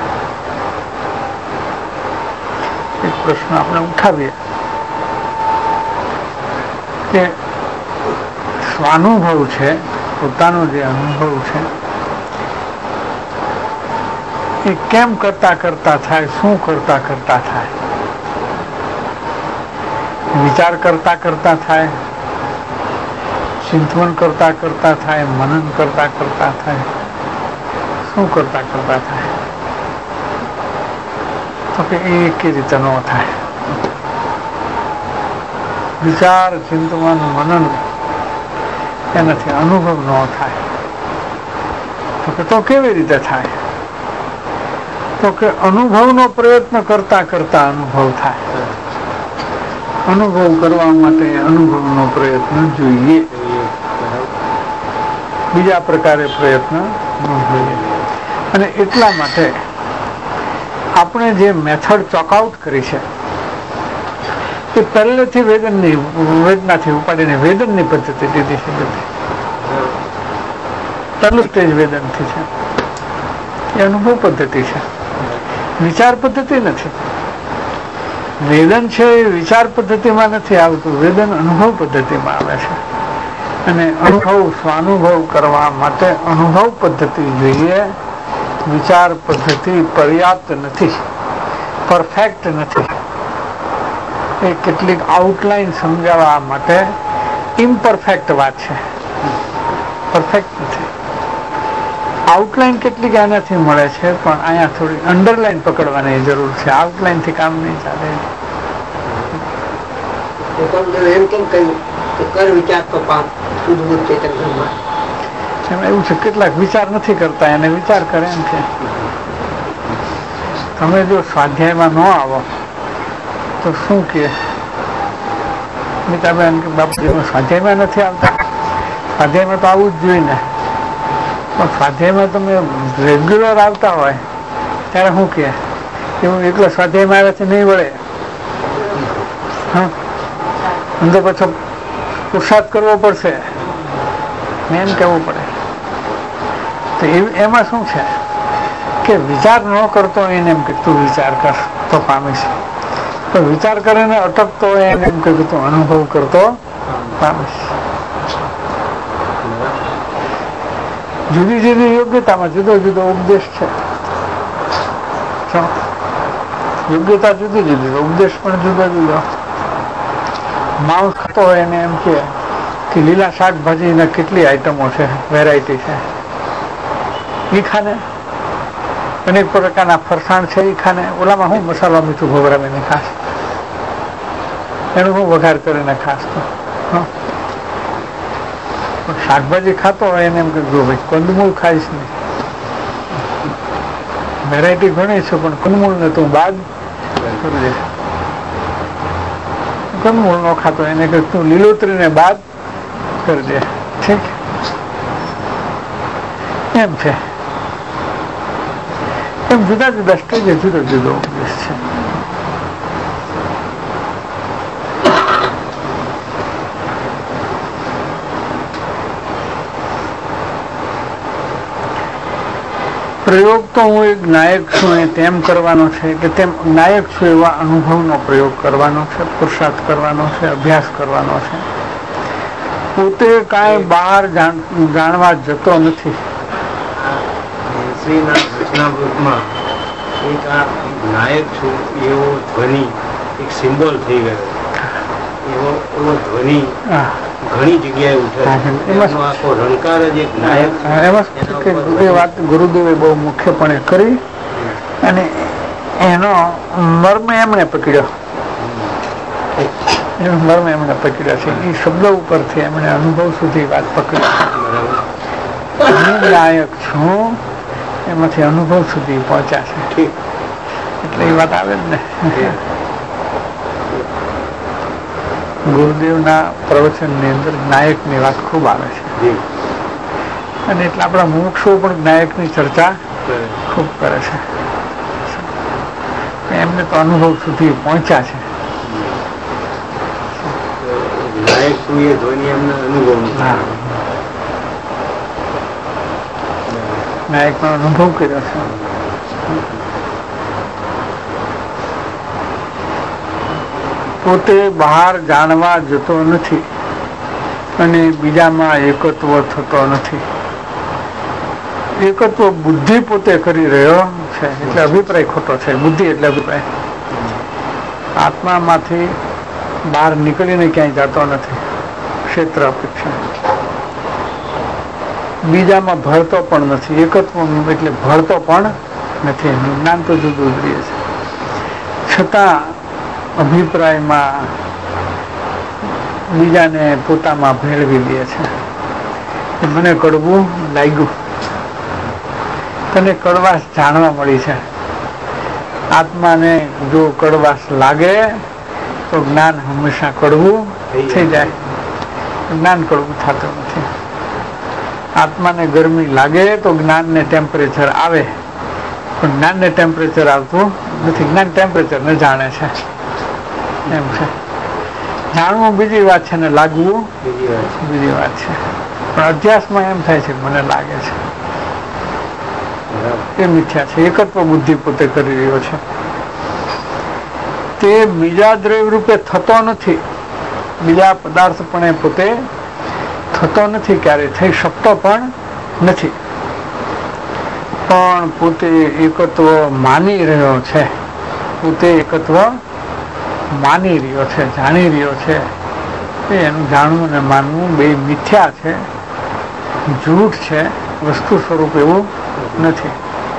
એક પ્રશ્ન આપણે ઉઠાવીએ કે સ્વાનુભવ છે, પોતાનો જે અનુભવ છે એ કેમ કરતા કરતા થાય, શું કરતા કરતા થાય? વિચાર કરતા કરતા થાય, ચિંતન કરતા કરતા થાય, મનન કરતા કરતા થાય, શું કરતા કરતા થાય? તો કે એ કેવી રીતે ન થાય? વિચાર, ચિંતન, મનન એનાથી અનુભવ ન થાય. તો કે તો કેવી રીતે થાય? તો કે અનુભવનો પ્રયત્ન કરતા કરતા અનુભવ થાય. અનુભવ કરવા માટે અનુભવનો પ્રયત્ન જોઈએ, બીજા પ્રકારે પ્રયત્ન ન જોઈએ. અને એટલા માટે આપણે જે મેથડ ચોકઆઉટ કરી છે એ પહેલેથી વેદનની વેદનાથી ઉપાડીને વેદનની પદ્ધતિ લીધી છે. બધી પહેલું સ્ટેજ વેદનથી છે. એ અનુભવ પદ્ધતિ છે, વિચાર પદ્ધતિ નથી. વેદન છે એ વિચાર પદ્ધતિમાં નથી આવતું, વેદન અનુભવ પદ્ધતિમાં આવે છે. અને અનુભવ સ્વાનુભવ કરવા માટે અનુભવ પદ્ધતિ જોઈએ. વિચાર પદ્ધતિ પર્યાપ્ત નથી, પરફેક્ટ નથી. એ કેટલીક આઉટલાઈન સમજાવવા માટે ઇમ્પરફેક્ટ વાત છે, પરફેક્ટ નથી. આઉટલાઈન કેટલીક આનાથી મળે છે, પણ અહીંયા થોડી અંડરલાઈન પકડવાની જરૂર છે. આઉટલાઈન થી કામ નહીં ચાલે. એમ કેમ કહ્યું કે કર વિચાર તો પાપ શુદ્ધ બુદ્ધ ચેતન બ્રહ્મા. એમાં એવું છે કેટલાક વિચાર નથી કરતા, એને વિચાર કરે એમ છે. તમે જો સ્વાધ્યાયમાં ન આવો તો શું કે મીતાબેન કે બાપુ સ્વાધ્યાયમાં નથી આવતા? સ્વાધ્યાયમાં તો આવવું જ જોઈએ ને. પણ સ્વાધ્યાયમાં તમે રેગ્યુલર આવતા હોય ત્યારે શું કે એવું એકલો સ્વાધ્યાયમાં આવે છે નહીં વળે. હા, અંદર પાછો પુરુષાર્થ કરવો પડશે ને એમ કહેવું પડે. તો એમાં શું છે કે વિચાર ન કરતો એને એમ કે તું વિચાર કર તો પામીશ, તો વિચાર કરીને અટકતો એને એમ કે તું અનુભવ કરતો પામીશ. જુદી જુદી યોગ્યતામાં જુદો જુદો ઉપદેશ છે. યોગ્યતા જુદી જુદી, ઉપદેશ પણ જુદો જુદો. માણસ ખાતો હોય એને એમ કે લીલા શાકભાજીના કેટલી આઈટમો છે, વેરાયટી છે, એ ખાને. અનેક પ્રકારના ફરસાણ છે એ ખાને. ઓલામાં હું મસાલા મીઠું ભોગરાવીને ખાસ, એનું હું વઘાર કરીને ખાસ. તો શાકભાજી ખાતો હોય એને એમ કે જો ભાઈ કંદમૂળ ખાઈશ નહીં, વેરાયટી ઘણી છે પણ કંદમૂળ ને તું બાદ કરી દે. કંદમૂળ નો ખાતો એને કે તું લીલોતરી ને બાદ કરી દે. ઠીક એમ છે. એમ જુદા જુદા સ્ટેજે જુદો જુદો ઉપદેશ છે. પ્રયોગ તો હું એક નાયક છું એ તેમ કરવાનો છે કે તેમ નાયક છું એવા અનુભવનો પ્રયોગ કરવાનો છે, પુરુષાર્થ કરવાનો છે, અભ્યાસ કરવાનો છે. પોતે કાંઈ બહાર જાણવા જતો નથી. એક આ નાયક છું એવો ધ્વનિ એક સિમ્બોલ થઈ ગયો. એવો એવો ધ્વનિ ઘણી જગ્યાએ ઉઠે. આખો રણકાર જ એક નાયક. એમાં વાત ગુરુદેવે બહુ મુખ્યપણે કરી અને એનો મર્મ એમણે પકડ્યો. એનો મર્મ એમણે પકડ્યો છે. એ શબ્દ ઉપરથી એમણે અનુભવ સુધી વાત પકડી. હું નાયક છું એમાંથી અનુભવ સુધી પહોંચ્યા છે. એટલે એ વાત આવે જ ને. ગુરુદેવના પ્રવચનની અંદર નાયકની વાત ખૂબ આવે છે અને એટલે આપણા મુમુક્ષુઓ પણ નાયકની ચર્ચા ખૂબ કરે છે. એમને તો અનુભવ સુધી પહોંચ્યા છે. નાયક શું એ ધ્વનિ એમને અનુભવ નાયકનો અનુભવ કર્યો છે. પોતે બહાર જાણવા જતો નથી અને બીજામાં એકત્વ થતો નથી. એકત્વ બુદ્ધિ પોતે કરી રહ્યો છે એટલે અભિપ્રાય ખોટો છે. બુદ્ધિ એટલે અભિપ્રાય. આત્મામાંથી બહાર નીકળીને ક્યાંય જતો નથી ક્ષેત્ર અપેક્ષા. બીજામાં ભળતો પણ નથી. એકત્વ એટલે ભળતો પણ નથી. જ્ઞાન તો જુદું ઉતરીએ છે. છતાં અભિપ્રાયમાં બીજાને પોતામાં ભેળવી દે છે. મને કડવું લાગ્યું, તને કડવાશ જાણવા મળી છે. આત્માને જો કડવાશ લાગે તો જ્ઞાન હંમેશા કડવું થઈ જાય. જ્ઞાન કડવું થતું નથી. આત્માને ગરમી લાગે તો જ્ઞાનને ટેમ્પરેચર આવે, પણ જ્ઞાનને ટેમ્પરેચર આવતું નથી. જ્ઞાન ટેમ્પરેચરને જાણે છે. એમ છે. જાણવું બીજી વાત છે ને લાગવું બીજી વાત છે. પણ અધ્યાસમાં એમ થાય છે મને લાગે છે એ મિથ્યા છે. એકત્વ બુદ્ધિ પોતે કરી રહ્યો છે. તે બીજા દ્રવ્ય રૂપે થતો નથી. બીજા પદાર્થ પણ એ પોતે થતો નથી, ક્યારે થઈ શકતો પણ નથી. પણ પોતે એકત્વ માની રહ્યો છે. પોતે એકત્વ માની રહ્યો છે, જાણી રહ્યો છે. એનું જાણવું ને માનવું બે મિથ્યા છે, જૂઠ છે, વસ્તુ સ્વરૂપ એવું નથી.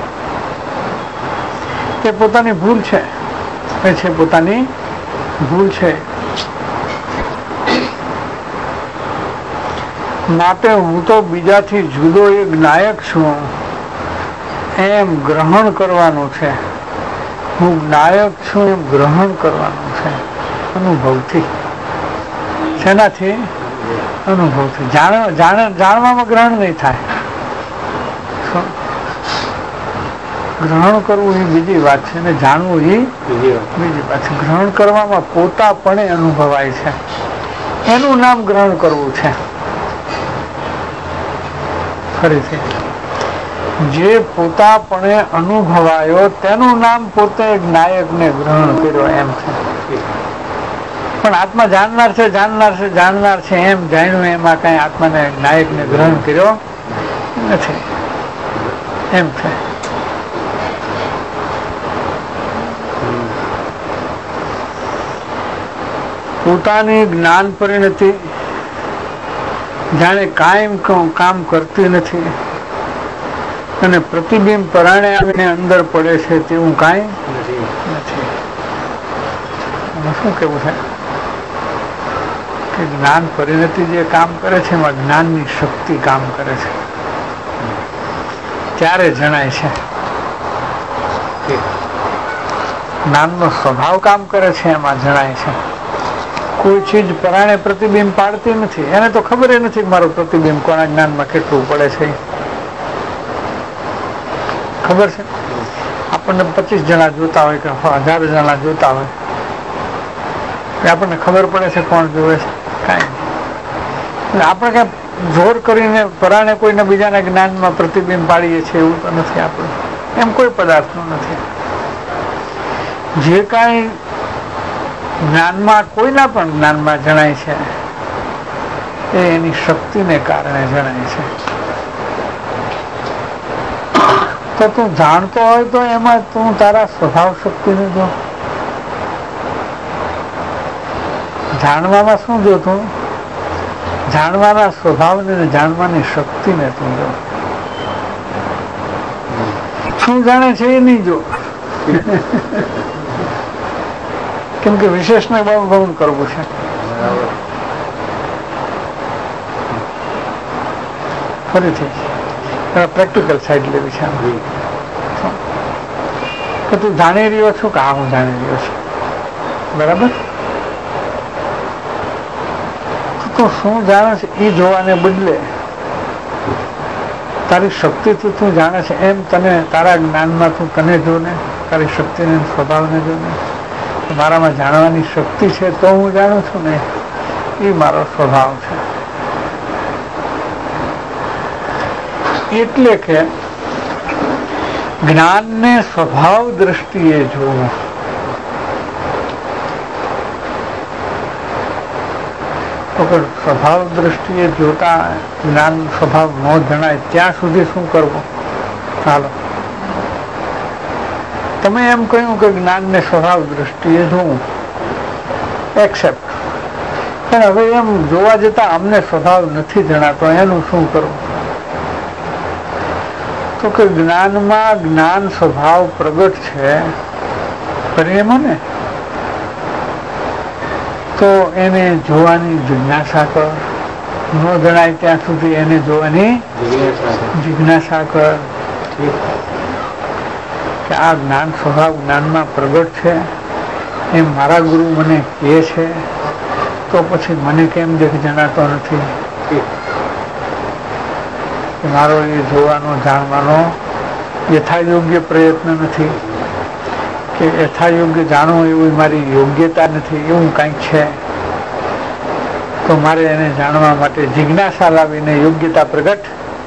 તે પોતાની ભૂલ છે, એ છે પોતાની ભૂલ છે. માટે હું તો બીજાથી જુદો એક નાયક છું એમ ગ્રહણ કરવાનું છે. હું નાયક છું એમ ગ્રહણ કરવાનું છે અનુભવથી. શેનાથી? અનુભવથી. જાણ જાણવામાં ગ્રહણ નહીં થાય. ગ્રહણ કરવું એ બીજી વાત છે ને જાણવું એ બીજી વાત છે. ગ્રહણ કરવામાં પોતાપણે અનુભવાય છે, એનું નામ ગ્રહણ કરવું છે. ફરીથી, જે પોતાપણે અનુભવાયો તેનું નામ પોતે નાયકને ગ્રહણ કર્યો એમ છે. પણ આત્મા જાણનાર છે જાણનાર છે જાણનાર છે એમ જાણ્યું, એમાં કઈ આત્માને નાયકને ગ્રહણ કર્યો નથી એમ છે. પોતાની જ્ઞાન પરિણતિ જાણે કાયમ કામ કરતી નથી અને પ્રતિબિંબ પરાણે આવીને અંદર પડે છે તેવું કાંઈ નથી. શું કેવું છે કે જ્ઞાન પરિણતિ જે કામ કરે છે એમાં જ્ઞાનની શક્તિ કામ કરે છે ત્યારે જણાય છે. જ્ઞાનનો સ્વભાવ કામ કરે છે એમાં જણાય છે. કોઈ ચીજ પરાણે પ્રતિબિંબ પાડતી નથી. એને તો ખબર એ નથી મારું પ્રતિબિંબ કોના જ્ઞાનમાં કેટલું પડે છે. ખબર છે આપણને પચીસ જણા જોતા હોય કે હજાર જણા જોતા હોય, આપણને ખબર પડે છે કોણ જોવે છે? કાંઈ નહીં. આપણે કઈ જોર કરીને પરાણે કોઈને બીજાના જ્ઞાનમાં પ્રતિબિંબ પાડીએ છીએ એવું તો નથી. આપણે એમ કોઈ પદાર્થનું નથી. જે કાંઈ જ્ઞાનમાં કોઈના પણ જ્ઞાનમાં જણાય છે એ એની શક્તિને કારણે જણાય છે. તો તું જાણતો હોય તો એમાં તું તારા સ્વભાવ શક્તિને જો. જાણવામાં શું જો? તું જાણવાના સ્વભાવને જાણવાની શક્તિને તું જો. શું જાણે છે એ નહીં જો. કેમ કે વિશેષને બહુ ગૌણ કરવું છે. ફરીથી પ્રેક્ટિકલ સાઈડ લેવી છે કે તું જાણી રહ્યો છું કે હા હું જાણી રહ્યો છું, બરાબર? તું શું જાણે છે એ જોવાને બદલે તારી શક્તિથી તું જાણે છે એમ તને તારા જ્ઞાનમાં તું તને જો ને, તારી શક્તિને સ્વભાવને જો ને. મારામાં જાણવાની શક્તિ છે તો હું જાણું છું ને, એ મારો સ્વભાવ છે. એટલે કે જ્ઞાનને સ્વભાવ દ્રષ્ટિએ જોવું. તો સ્વભાવ દ્રષ્ટિએ જોતા જ્ઞાન સ્વભાવ ન જણાય ત્યાં સુધી શું કરવું? ચાલો, તમે એમ કહ્યું કે જ્ઞાનને સ્વભાવ દ્રષ્ટિએ જોવું, એક્સેપ્ટ. પણ હવે એમ જોવા જતા અમને સ્વભાવ નથી જણાતો, એનું શું કરવું? તો કે જ્ઞાનમાં જ્ઞાન સ્વભાવ પ્રગટ છે પરિણમો ને, તો એને જોવાની જિજ્ઞાસા કર. ન જણાય ત્યાં સુધી એને જોવાની જિજ્ઞાસા કર કે આ જ્ઞાન સ્વભાવ જ્ઞાનમાં પ્રગટ છે એમ મારા ગુરુ મને કહે છે, તો પછી મને કેમ દેખ જણાતો નથી? મારો એ જોવાનો જાણવાનો યથાયોગ્ય પ્રયત્ન નથી કે યથાયોગ્ય જાણવું એવી મારી યોગ્યતા નથી, એવું કંઈક છે. તો મારે એને જાણવા માટે જિજ્ઞાસા લાવીને યોગ્યતા પ્રગટ.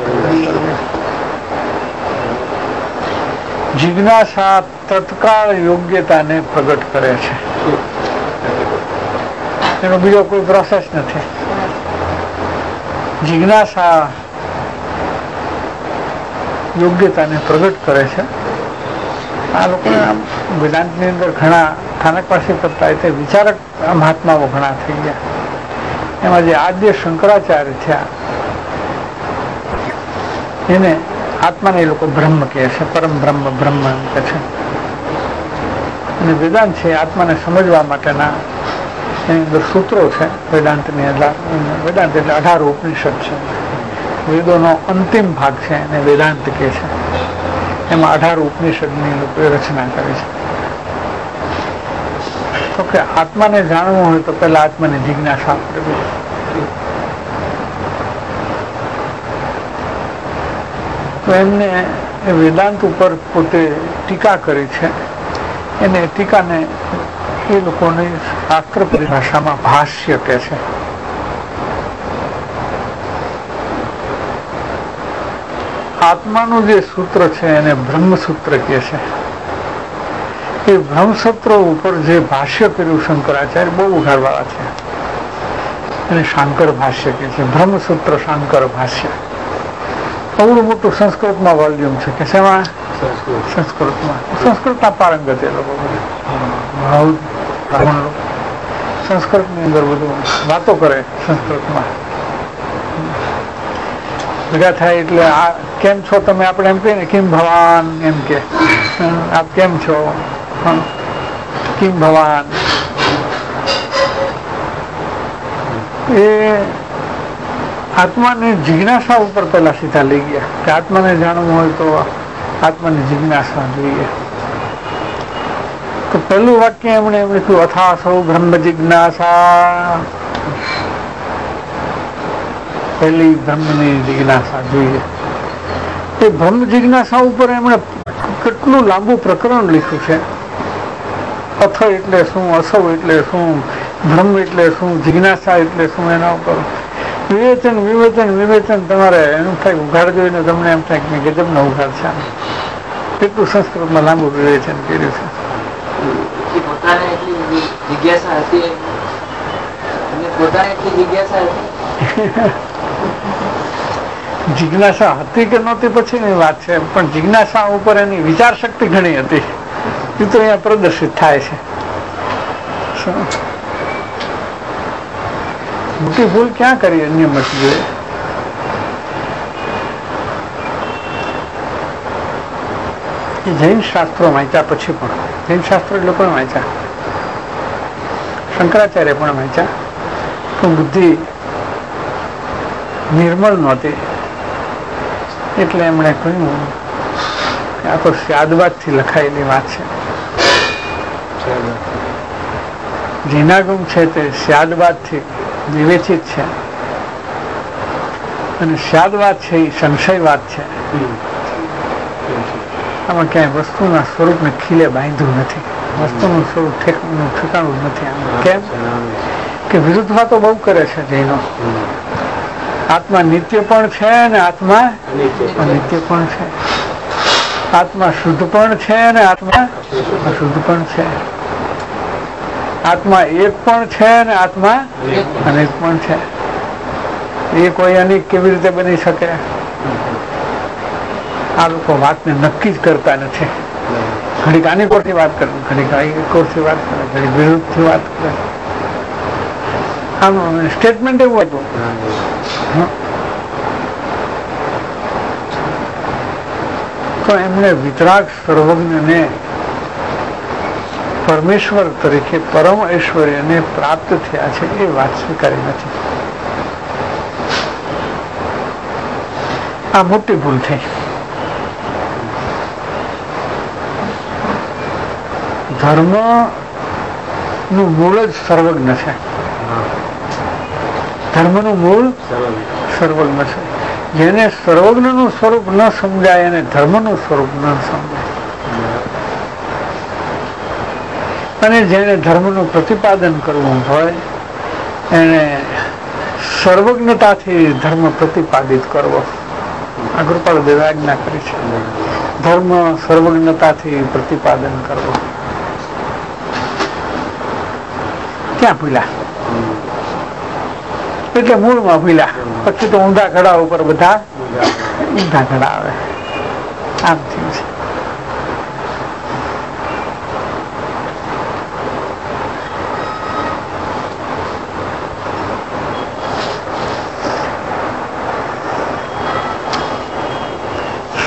જિજ્ઞાસા તત્કાળ યોગ્યતાને પ્રગટ કરે છે. એનો બીજો કોઈ પ્રોસેસ નથી. જિજ્ઞાસા યોગ્યતાને પ્રગટ કરે છે. આ લોકોને આમ વેદાંતની અંદર ઘણા સ્થાનક પાસે કરતા તે વિચારક મહાત્માઓ ઘણા થઈ ગયા. એમાં જે આદ્ય શંકરાચાર્ય થયા એને આત્માને એ લોકો બ્રહ્મ કહે છે, પરમ બ્રહ્મ બ્રહ્મ એમ કહે છે. અને વેદાંત છે આત્માને સમજવા માટેના એની અંદર સૂત્રો છે. વેદાંતની અંદર વેદાંત એટલે અઢાર ઉપનિષદ છે. વેદોનો અંતિમ ભાગ છે એને વેદાંત કહે છે. એમાં અઢાર ઉપનિષદની લોકોએ રચના કરી છે. તો કે આત્માને જાણવું હોય તો પેલા આત્માની જિજ્ઞાસા કરવી. તો એમને વેદાંત ઉપર પોતે ટીકા કરી છે. એને ટીકાને એ લોકોની શાસ્ત્ર પરિભાષામાં ભાષ્ય કહે છે. આત્માનું જે સૂત્ર છે એને બ્રહ્મસૂત્ર કહે છે. એ બ્રહ્મસૂત્ર ઉપર જે ભાષ્ય કર્યું શંકરાચાર્ય બહુ ઉઘાડવાળા છે. એને શાંકર ભાષ્ય કહે છે. બ્રહ્મસૂત્ર શાંકર ભાષ્ય અવડું મોટું સંસ્કૃતમાં વોલ્યુમ છે કે શેમાં સંસ્કૃતમાં સંસ્કૃતના પારંગત એ લોકો બ્રાહ્મણ લોકો સંસ્કૃતની અંદર બધું વાતો કરે. સંસ્કૃતમાં ભેગા થાય એટલે આ કેમ છો તમે આપણે એમ કહીએ ને કિમ ભવાન એમ કે આપ કેમ છો કિમ ભવાન. એ આત્માની જિજ્ઞાસા ઉપર પેલા સીધા લઈ ગયા કે આત્માને જાણવું હોય તો આત્માની જિજ્ઞાસા જોઈએ. તો પહેલું વાક્ય એમણે એમ લખ્યું અથા સૌ બ્રહ્મ જિજ્ઞાસા. પહેલી બ્રહ્મની જિજ્ઞાસા જોઈએ. એ બ્રહ્મ જિજ્ઞાસા ઉપર એમણે કેટલું લાંબુ પ્રકરણ લખ્યું છે. અથ એટલે શું, અસવ એટલે શું, બ્રહ્મ એટલે શું, જિજ્ઞાસા એટલે શું, એના ઉપર વિવેચન વિવેચન વિવેચન. તમારે એમ થાય ઉઘાડ જોઈને તમને એમ થાય કે ગજબ નો ઉઘાડ છે. કેટલું સંસ્કૃતમાં લાંબુ વિવેચન કર્યું છે. પોતાને એટલી જિજ્ઞાસા હતી અને પોતાને એટલી જિજ્ઞાસા હતી. જિજ્ઞાસા હતી કે નહોતી પછીની વાત છે, પણ જિજ્ઞાસા ઉપર એની વિચાર શક્તિ ઘણી હતી. એ તો અહીંયા પ્રદર્શિત થાય છે. મોટી ભૂલ ક્યાં કરી અન્ય મત જોઈએ. જૈન શાસ્ત્રો વાંચ્યા પછી પણ જૈન શાસ્ત્રો એ લોકો વાંચ્યા, શંકરાચાર્ય પણ વાંચ્યા, તો બુદ્ધિ નિર્મળ નહોતી. એટલે એમણે કહ્યું કે આ તો સ્યાદવાદથી લખાયેલી વાત છે. જૈનાગમ છે તે સ્યાદવાદથી વિવેચિત છે અને સ્યાદવાદ છે એ સંશયવાદ છે. આમાં ક્યાંય વસ્તુના સ્વરૂપને ખીલે બાંધ્યું નથી. વસ્તુનું સ્વરૂપ ઠેકાણું જ નથી. આમ કેમ કે વિરુદ્ધ વાતો બહુ કરે છે જૈનો. આત્મા નિત્ય પણ છે અને આત્મા અનિત્ય પણ છે. આત્મા શુદ્ધ પણ છે અને આત્મા અશુદ્ધ પણ છે. આત્મા એક પણ છે અને આત્મા અનેક પણ છે. એ કોઈ અનેક કેવી રીતે બની શકે? આ લોકો વાતને નક્કી જ કરતા નથી. ઘડીક આની કોરથી વાત કરે, ઘડીક આની કોરથી વાત કરે, ઘડીક વિરુદ્ધથી વાત કરે. આમ સ્ટેટમેન્ટ એવું હતું. તો એમને વિતરાગ સર્વજ્ઞને પરમેશ્વર તરીકે પરમ ઐશ્વર્યને પ્રાપ્ત થયા છે એ વાત સ્વીકારી નથી. આ મોટી ભૂલ થઈ. ધર્મ નું મૂળ જ સર્વજ્ઞ છે. ધર્મનું મૂળ સર્વજ્ઞ છે. જેને સર્વજ્ઞનું સ્વરૂપ ન સમજાય એને ધર્મનું સ્વરૂપ ન સમજાય. અને જેને ધર્મનું પ્રતિપાદન કરવું હોય એને સર્વજ્ઞતાથી ધર્મ પ્રતિપાદિત કરવો. આ કૃપાળ દેવે આજ્ઞા કરી છે. ધર્મ સર્વજ્ઞતાથી પ્રતિપાદન કરવો. ક્યાં ભૂલ્યા? એટલે મૂળમાં ભૂલ્યા. પછી તો ઊંધા ઘડા ઉપર બધા ઊંધા ઘડા આવે. આમ થયું છે.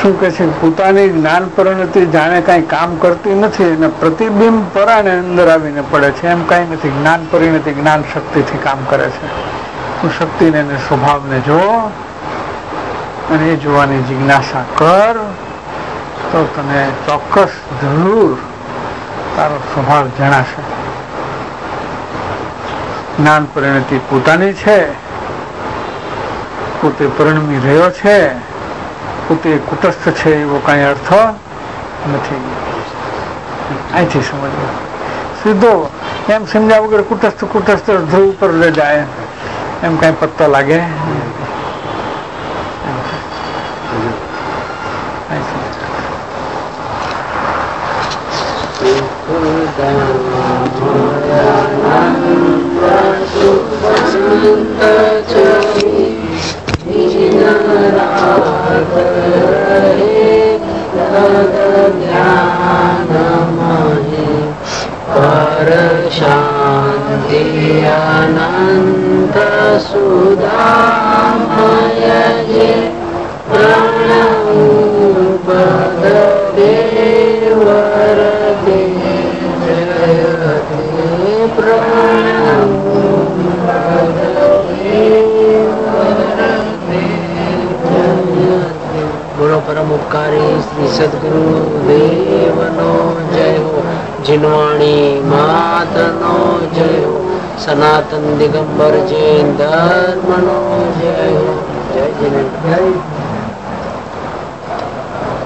શું કે છે, પોતાની જ્ઞાન પરિણતિ જાણે કઈ કામ કરતી નથી અને પ્રતિબિંબ પરાણે અંદર આવીને પડે છે, એમ કઈ નથી. જ્ઞાન પરિણતિ જ્ઞાન શક્તિથી કામ કરે છે. તું શક્તિને અને સ્વભાવને જો અને એ જોવાની જિજ્ઞાસા કર તો તને ચોક્કસ જરૂર તારો સ્વભાવ જણાશે. જ્ઞાન પરિણતિ પોતાની છે, પોતે પરિણમી રહ્યો છે, પોતે કુટસ્થ છે એવો કઈ અર્થ નથી. અહીંથી સમજવું સીધો એમ સમજ્યા વગર કુટસ્થ કુટસ્થ ધ્રુવ ઉપર લઈ જાય એમ કઈ પત્તો લાગે. શાંતિ અનંત સુદામય જે પ્રણવપદ દેવર બોલો પરમ ઉપકારી શ્રી સદગુરુ દેવનો જય હો. જીનવાણી માતનો જય હો. સનાતન દિગંબર જૈન ધર્મનો જય હો. જય જય.